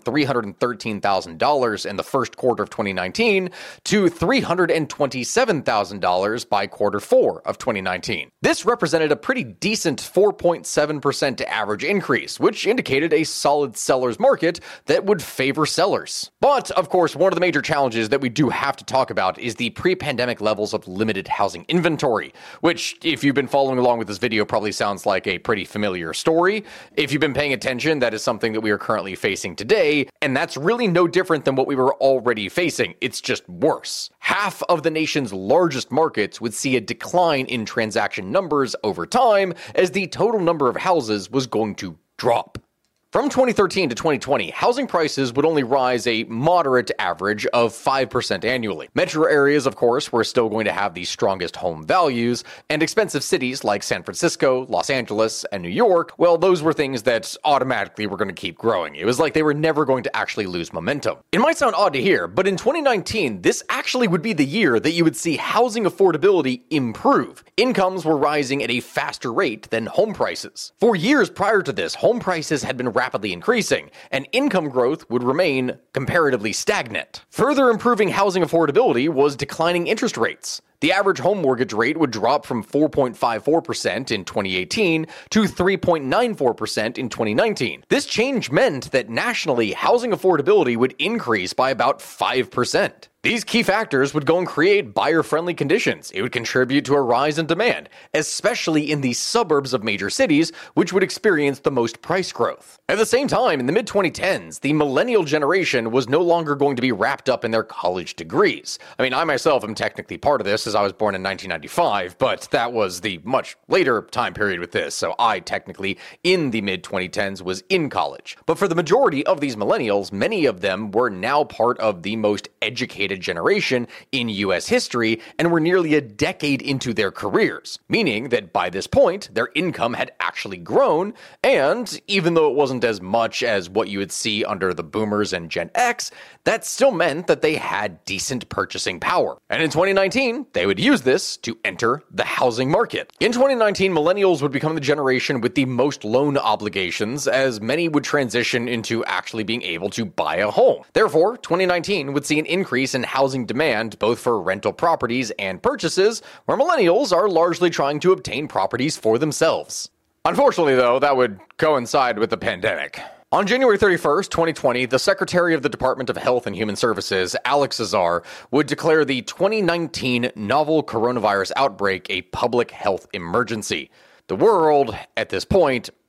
$313,000 in the first quarter of 2019 to $327,000 by quarter 4 of 2019. This represented a pretty decent 4.7% average increase, which indicated a solid seller's market that would favor sellers. But, of course, one of the major challenges that we do have to talk about is the pre-pandemic levels of limited housing inventory, which, if you've been following along with this video, probably sounds like a pretty familiar story. If you've been paying attention, that is something that we are currently facing today, and that's really no different than what we were already facing. It's just worse. Half of the nation's largest markets would see a decline in transaction numbers over time as the total number of houses was going to drop. From 2013 to 2020, housing prices would only rise a moderate average of 5% annually. Metro areas, of course, were still going to have the strongest home values, and expensive cities like San Francisco, Los Angeles, and New York, well, those were things that automatically were going to keep growing. It was like they were never going to actually lose momentum. It might sound odd to hear, but in 2019, this actually would be the year that you would see housing affordability improve. Incomes were rising at a faster rate than home prices. For years prior to this, home prices had been rapidly increasing, and income growth would remain comparatively stagnant. Further improving housing affordability was declining interest rates. The average home mortgage rate would drop from 4.54% in 2018 to 3.94% in 2019. This change meant that nationally, housing affordability would increase by about 5%. These key factors would go and create buyer-friendly conditions. It would contribute to a rise in demand, especially in the suburbs of major cities, which would experience the most price growth. At the same time, in the mid-2010s, the millennial generation was no longer going to be wrapped up in their college degrees. I mean, I myself am technically part of this as I was born in 1995, but that was the much later time period with this, so I technically, in the mid-2010s, was in college. But for the majority of these millennials, many of them were now part of the most educated generation in U.S. history and were nearly a decade into their careers, meaning that by this point, their income had actually grown, and even though it wasn't as much as what you would see under the boomers and Gen X, that still meant that they had decent purchasing power. And in 2019, they would use this to enter the housing market. In 2019, millennials would become the generation with the most loan obligations, as many would transition into actually being able to buy a home. Therefore, 2019 would see an increase in housing demand both for rental properties and purchases, where millennials are largely trying to obtain properties for themselves. Unfortunately, though, that would coincide with the pandemic. On January 31st, 2020, the Secretary of the Department of Health and Human Services, Alex Azar, would declare the 2019 novel coronavirus outbreak a public health emergency. The world, at this point,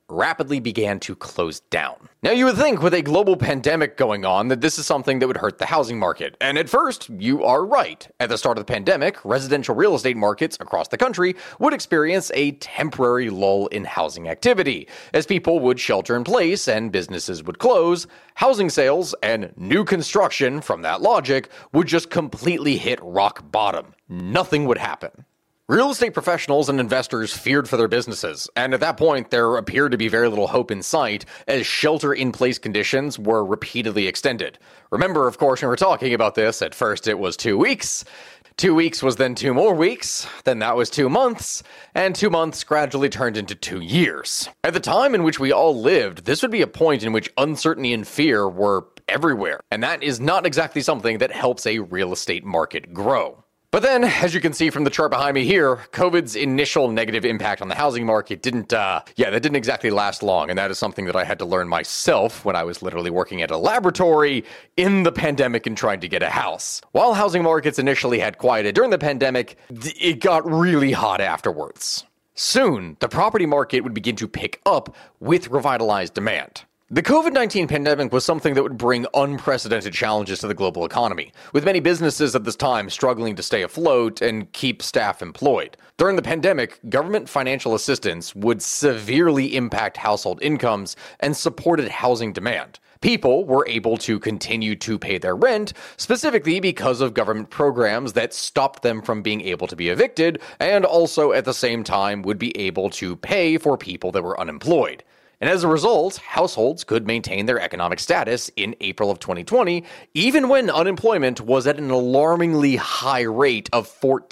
rapidly began to close down. Now, you would think with a global pandemic going on that this is something that would hurt the housing market. And at first, you are right. At the start of the pandemic, residential real estate markets across the country would experience a temporary lull in housing activity. As people would shelter in place and businesses would close, housing sales and new construction from that logic would just completely hit rock bottom. Nothing would happen. Real estate professionals and investors feared for their businesses, and at that point, there appeared to be very little hope in sight as shelter-in-place conditions were repeatedly extended. Remember, of course, when we were talking about this, at first it was 2 weeks. 2 weeks was then 2 more weeks, then that was 2 months, and 2 months gradually turned into 2 years. At the time in which we all lived, this would be a point in which uncertainty and fear were everywhere, and that is not exactly something that helps a real estate market grow. But then, as you can see from the chart behind me here, COVID's initial negative impact on the housing market didn't exactly last long, and that is something that I had to learn myself when I was literally working at a laboratory in the pandemic and trying to get a house. While housing markets initially had quieted during the pandemic, it got really hot afterwards. Soon, the property market would begin to pick up with revitalized demand. The COVID-19 pandemic was something that would bring unprecedented challenges to the global economy, with many businesses at this time struggling to stay afloat and keep staff employed. During the pandemic, government financial assistance would severely impact household incomes and supported housing demand. People were able to continue to pay their rent, specifically because of government programs that stopped them from being able to be evicted, and also at the same time would be able to pay for people that were unemployed. And as a result, households could maintain their economic status in April of 2020, even when unemployment was at an alarmingly high rate of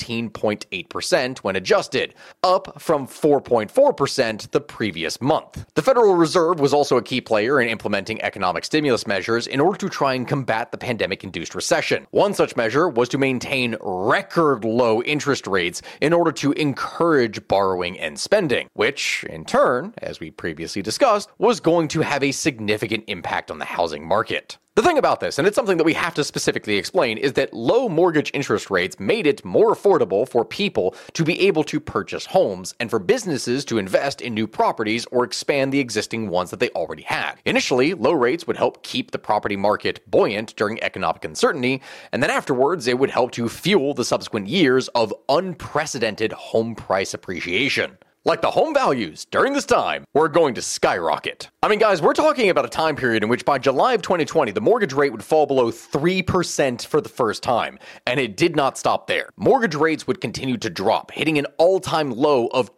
14.8% when adjusted, up from 4.4% the previous month. The Federal Reserve was also a key player in implementing economic stimulus measures in order to try and combat the pandemic-induced recession. One such measure was to maintain record low interest rates in order to encourage borrowing and spending, which, in turn, as we previously discussed, was going to have a significant impact on the housing market. The thing about this, and it's something that we have to specifically explain, is that low mortgage interest rates made it more affordable for people to be able to purchase homes and for businesses to invest in new properties or expand the existing ones that they already had. Initially, low rates would help keep the property market buoyant during economic uncertainty, and then afterwards it would help to fuel the subsequent years of unprecedented home price appreciation. Like the home values during this time were going to skyrocket. I mean, guys, we're talking about a time period in which by July of 2020, the mortgage rate would fall below 3% for the first time, and it did not stop there. Mortgage rates would continue to drop, hitting an all-time low of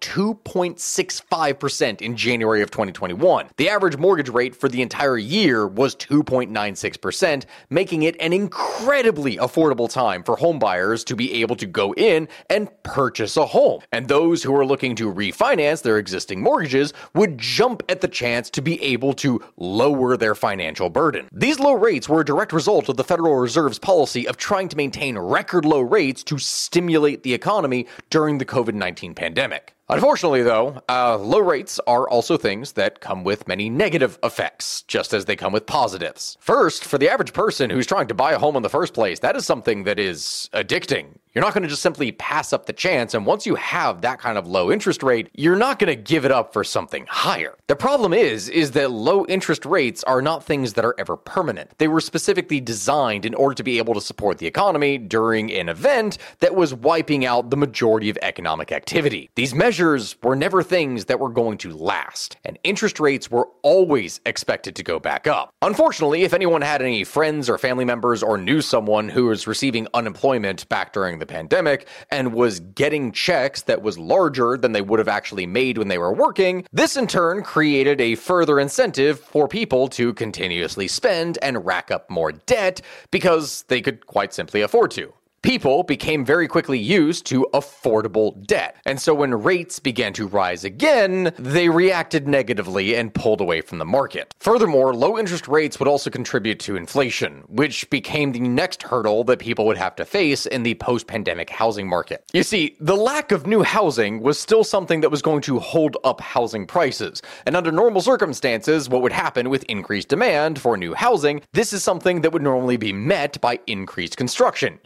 2.65% in January of 2021. The average mortgage rate for the entire year was 2.96%, making it an incredibly affordable time for home buyers to be able to go in and purchase a home. And those who are looking to refinance their existing mortgages would jump at the chance to be able to lower their financial burden. These low rates were a direct result of the Federal Reserve's policy of trying to maintain record low rates to stimulate the economy during the COVID-19 pandemic. Unfortunately, though, low rates are also things that come with many negative effects, just as they come with positives. First, for the average person who's trying to buy a home in the first place, that is something that is addicting. You're not going to just simply pass up the chance, and once you have that kind of low interest rate, you're not going to give it up for something higher. The problem is that low interest rates are not things that are ever permanent. They were specifically designed in order to be able to support the economy during an event that was wiping out the majority of economic activity. These measures were never things that were going to last, and interest rates were always expected to go back up. Unfortunately, if anyone had any friends or family members or knew someone who was receiving unemployment back during the pandemic and was getting checks that was larger than they would have actually made when they were working, this in turn created a further incentive for people to continuously spend and rack up more debt because they could quite simply afford to. People became very quickly used to affordable debt, and so when rates began to rise again, they reacted negatively and pulled away from the market. Furthermore, low interest rates would also contribute to inflation, which became the next hurdle that people would have to face in the post-pandemic housing market. You see, the lack of new housing was still something that was going to hold up housing prices, and under normal circumstances, what would happen with increased demand for new housing, this is something that would normally be met by increased construction. You're going to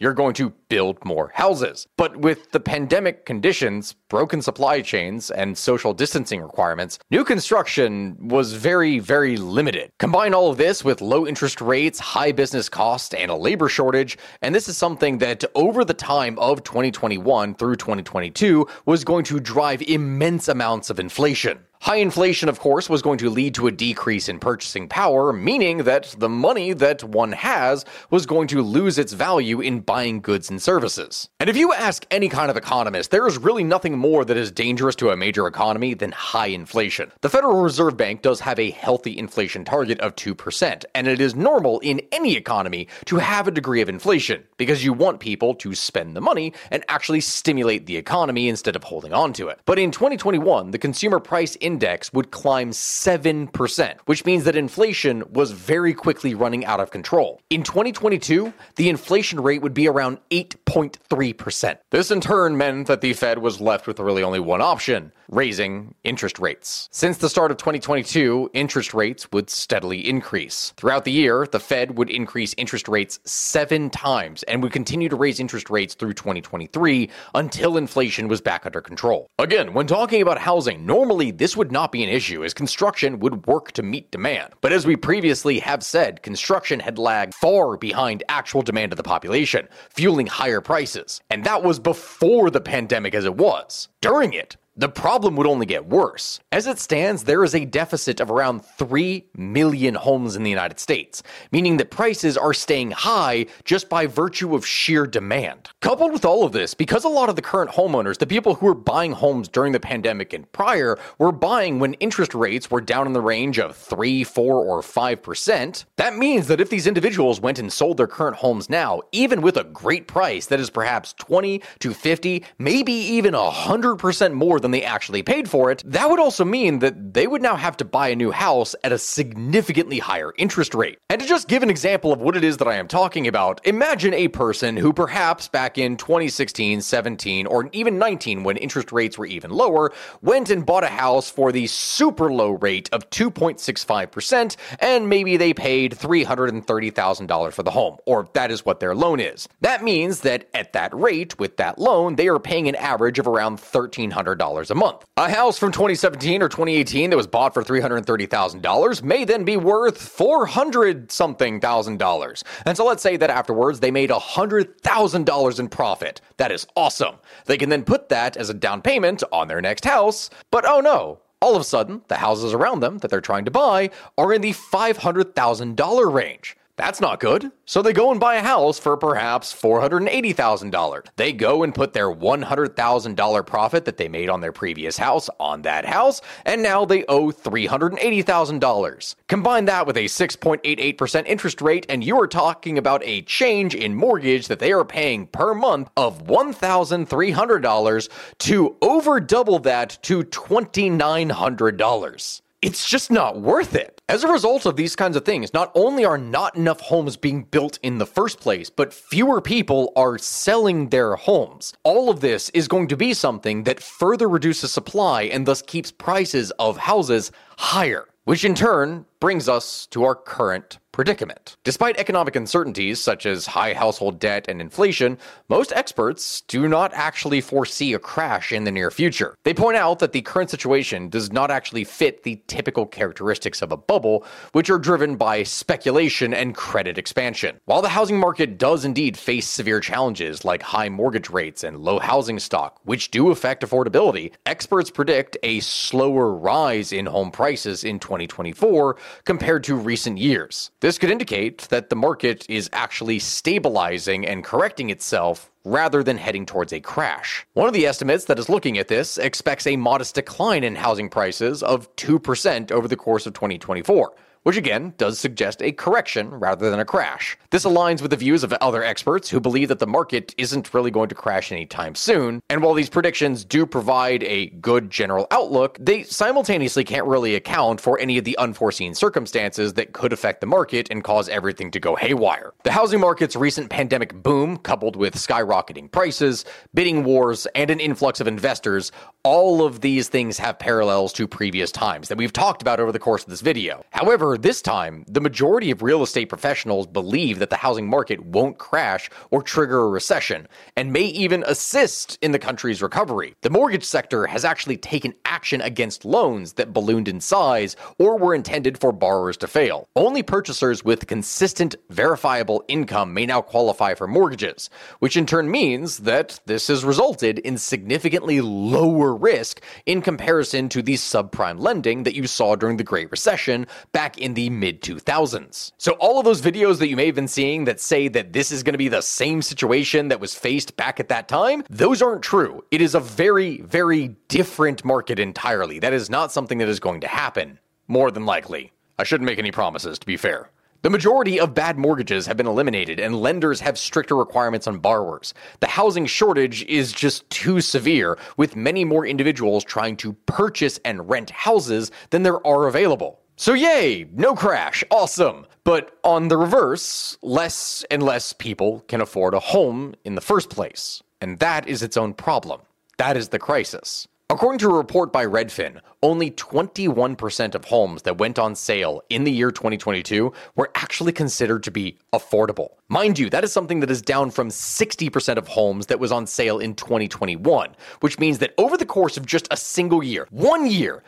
to build more houses. But with the pandemic conditions, broken supply chains, and social distancing requirements, new construction was very, very limited. Combine all of this with low interest rates, high business costs, and a labor shortage, and this is something that over the time of 2021 through 2022 was going to drive immense amounts of inflation. High inflation, of course, was going to lead to a decrease in purchasing power, meaning that the money that one has was going to lose its value in buying goods and services. And if you ask any kind of economist, there is really nothing more that is dangerous to a major economy than high inflation. The Federal Reserve Bank does have a healthy inflation target of 2%, and it is normal in any economy to have a degree of inflation, because you want people to spend the money and actually stimulate the economy instead of holding on to it. But in 2021, the consumer price index would climb 7%, which means that inflation was very quickly running out of control. In 2022, the inflation rate would be around 8.3%. This in turn meant that the Fed was left with really only one option: raising interest rates. Since the start of 2022, interest rates would steadily increase. Throughout the year, the Fed would increase interest rates 7 times and would continue to raise interest rates through 2023 until inflation was back under control. Again, when talking about housing, normally this would not be an issue as construction would work to meet demand. But as we previously have said, construction had lagged far behind actual demand of the population, fueling higher prices. And that was before the pandemic as it was. During it, the problem would only get worse. As it stands, there is a deficit of around 3 million homes in the United States, meaning that prices are staying high just by virtue of sheer demand. Coupled with all of this, because a lot of the current homeowners, the people who were buying homes during the pandemic and prior, were buying when interest rates were down in the range of 3, 4, or 5%, that means that if these individuals went and sold their current homes now, even with a great price that is perhaps 20 to 50, maybe even 100% more than they actually paid for it, that would also mean that they would now have to buy a new house at a significantly higher interest rate. And to just give an example of what it is that I am talking about, imagine a person who perhaps back in 2016, 17, or even 19, when interest rates were even lower, went and bought a house for the super low rate of 2.65%, and maybe they paid $330,000 for the home, or that is what their loan is. That means that at that rate, with that loan, they are paying an average of around $1,300 a month. A house from 2017 or 2018 that was bought for $330,000 may then be worth $400-something thousand. And so let's say that afterwards they made $100,000 in profit. That is awesome. They can then put that as a down payment on their next house, but oh no. All of a sudden, the houses around them that they're trying to buy are in the $500,000 range. That's not good. So they go and buy a house for perhaps $480,000. They go and put their $100,000 profit that they made on their previous house on that house, and now they owe $380,000. Combine that with a 6.88% interest rate, and you are talking about a change in mortgage that they are paying per month of $1,300 to over double that to $2,900. It's just not worth it. As a result of these kinds of things, not only are not enough homes being built in the first place, but fewer people are selling their homes. All of this is going to be something that further reduces supply and thus keeps prices of houses higher, which in turn brings us to our current predicament. Despite economic uncertainties such as high household debt and inflation, most experts do not actually foresee a crash in the near future. They point out that the current situation does not actually fit the typical characteristics of a bubble, which are driven by speculation and credit expansion. While the housing market does indeed face severe challenges like high mortgage rates and low housing stock, which do affect affordability, experts predict a slower rise in home prices in 2024 compared to recent years. This could indicate that the market is actually stabilizing and correcting itself rather than heading towards a crash. One of the estimates that is looking at this expects a modest decline in housing prices of 2% over the course of 2024. Which again does suggest a correction rather than a crash. This aligns with the views of other experts who believe that the market isn't really going to crash anytime soon, and while these predictions do provide a good general outlook, they simultaneously can't really account for any of the unforeseen circumstances that could affect the market and cause everything to go haywire. The housing market's recent pandemic boom, coupled with skyrocketing prices, bidding wars, and an influx of investors, all of these things have parallels to previous times that we've talked about over the course of this video. However, However, this time, the majority of real estate professionals believe that the housing market won't crash or trigger a recession, and may even assist in the country's recovery. The mortgage sector has actually taken action against loans that ballooned in size or were intended for borrowers to fail. Only purchasers with consistent, verifiable income may now qualify for mortgages, which in turn means that this has resulted in significantly lower risk in comparison to the subprime lending that you saw during the Great Recession back in the mid-2000s. So all of those videos that you may have been seeing that say that this is going to be the same situation that was faced back at that time, those aren't true. It is a very, very different market entirely. That is not something that is going to happen, more than likely. I shouldn't make any promises, to be fair. The majority of bad mortgages have been eliminated, and lenders have stricter requirements on borrowers. The housing shortage is just too severe, with many more individuals trying to purchase and rent houses than there are available. So yay, no crash, awesome. But on the reverse, less and less people can afford a home in the first place. And that is its own problem. That is the crisis. According to a report by Redfin, only 21% of homes that went on sale in the year 2022 were actually considered to be affordable. Mind you, that is something that is down from 60% of homes that was on sale in 2021, which means that over the course of just a single year, 1 year,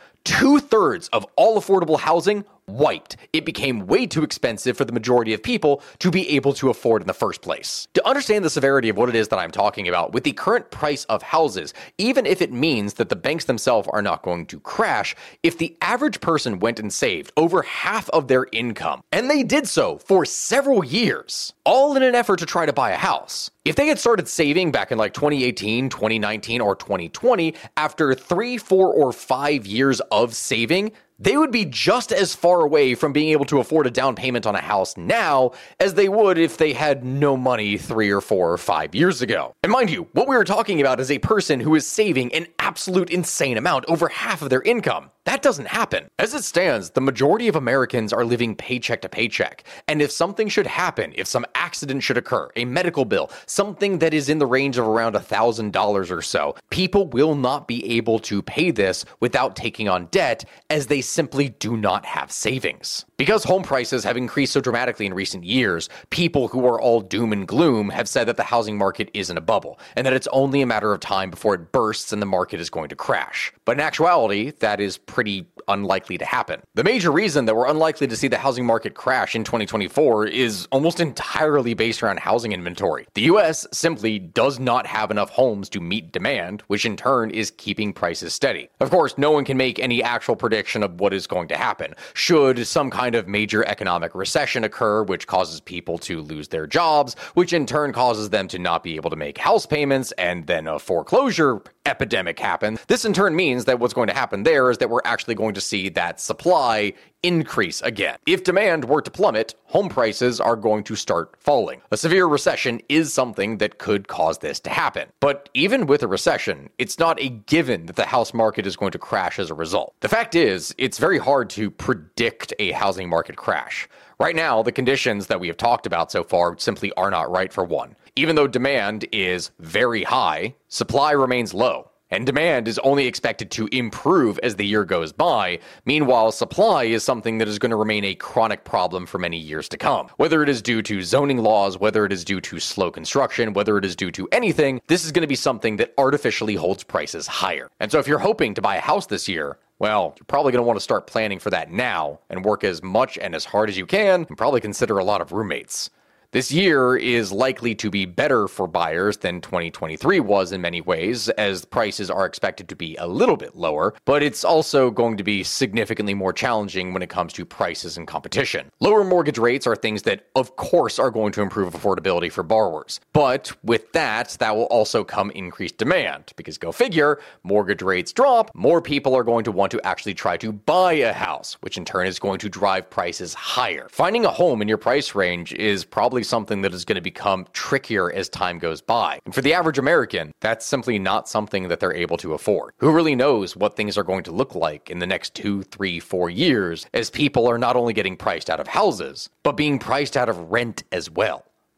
2/3 of all affordable housing wiped. It became way too expensive for the majority of people to be able to afford in the first place. To understand the severity of what it is that I'm talking about, with the current price of houses, even if it means that the banks themselves are not going to crash, if the average person went and saved over half of their income, and they did so for several years, all in an effort to try to buy a house, if they had started saving back in like 2018, 2019, or 2020, after 3, 4, or 5 years of saving, they would be just as far away from being able to afford a down payment on a house now as they would if they had no money 3 or 4 or 5 years ago. And mind you, what we were talking about is a person who is saving an absolute insane amount, over half of their income. That doesn't happen. As it stands, the majority of Americans are living paycheck to paycheck. And if something should happen, if some accident should occur, a medical bill, something that is in the range of around $1,000 or so, people will not be able to pay this without taking on debt, as they simply do not have savings. Because home prices have increased so dramatically in recent years, people who are all doom and gloom have said that the housing market is in a bubble, and that it's only a matter of time before it bursts and the market is going to crash. But in actuality, that is pretty unlikely to happen. The major reason that we're unlikely to see the housing market crash in 2024 is almost entirely based around housing inventory. The US simply does not have enough homes to meet demand, which in turn is keeping prices steady. Of course, no one can make any actual prediction of what is going to happen. Should some kind of major economic recession occur, which causes people to lose their jobs, which in turn causes them to not be able to make house payments, and then a foreclosure epidemic happens, this in turn means that what's going to happen there is that we're actually going to see that supply increase again. If demand were to plummet, home prices are going to start falling. A severe recession is something that could cause this to happen. But even with a recession, it's not a given that the house market is going to crash as a result. The fact is, it's very hard to predict a housing market crash. Right now, the conditions that we have talked about so far simply are not right for one. Even though demand is very high, supply remains low. And demand is only expected to improve as the year goes by. Meanwhile, supply is something that is going to remain a chronic problem for many years to come. Whether it is due to zoning laws, whether it is due to slow construction, whether it is due to anything, this is going to be something that artificially holds prices higher. And so if you're hoping to buy a house this year, well, you're probably going to want to start planning for that now and work as much and as hard as you can, and probably consider a lot of roommates. This year is likely to be better for buyers than 2023 was in many ways, as prices are expected to be a little bit lower, but it's also going to be significantly more challenging when it comes to prices and competition. Lower mortgage rates are things that, of course, are going to improve affordability for borrowers. But with that will also come increased demand, because go figure, mortgage rates drop, more people are going to want to actually try to buy a house, which in turn is going to drive prices higher. Finding a home in your price range is probably something that is going to become trickier as time goes by. And for the average American, that's simply not something that they're able to afford. Who really knows what things are going to look like in the next 2, 3, 4 years, as people are not only getting priced out of houses, but being priced out of rent as well.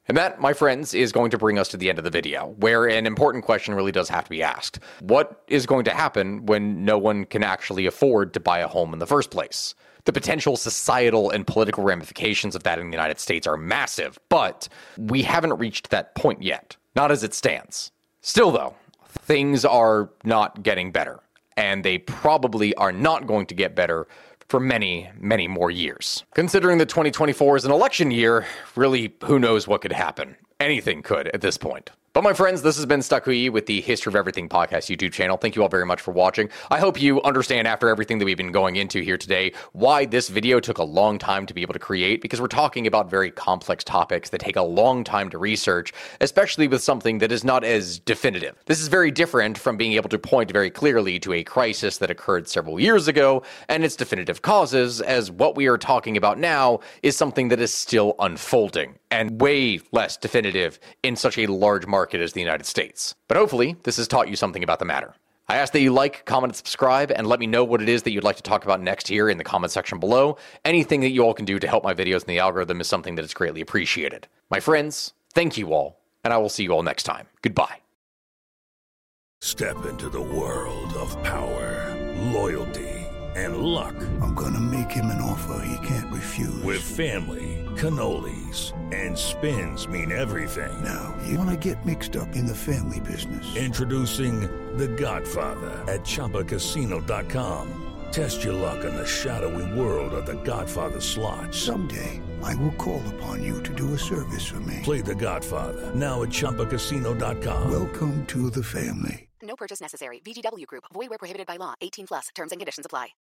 And that, my friends, is going to bring us to the end of the video, where an important question really does have to be asked. What is going to happen when no one can actually afford to buy a home in the first place? The potential societal and political ramifications of that in the United States are massive, but we haven't reached that point yet. Not as it stands. Still, though, things are not getting better, and they probably are not going to get better for many, many more years. Considering that 2024 is an election year, really, who knows what could happen? Anything could at this point. But my friends, this has been Stuck Hui with the History of Everything podcast YouTube channel. Thank you all very much for watching. I hope you understand after everything that we've been going into here today why this video took a long time to be able to create, because we're talking about very complex topics that take a long time to research, especially with something that is not as definitive. This is very different from being able to point very clearly to a crisis that occurred several years ago and its definitive causes, as what we are talking about now is something that is still unfolding and way less definitive in such a large market as the United States. But hopefully, this has taught you something about the matter. I ask that you like, comment, and subscribe, and let me know what it is that you'd like to talk about next here in the comment section below. Anything that you all can do to help my videos in the algorithm is something that is greatly appreciated. My friends, thank you all, and I will see you all next time. Goodbye. Step into the world of power, loyalty, and luck. I'm gonna make him an offer he can't refuse. With family, cannolis, and spins mean everything. Now, you wanna get mixed up in the family business. Introducing The Godfather at ChumbaCasino.com. Test your luck in the shadowy world of The Godfather slot. Someday, I will call upon you to do a service for me. Play The Godfather, now at ChumbaCasino.com. Welcome to the family. No purchase necessary. VGW Group. Void where prohibited by law. 18+. Terms and conditions apply.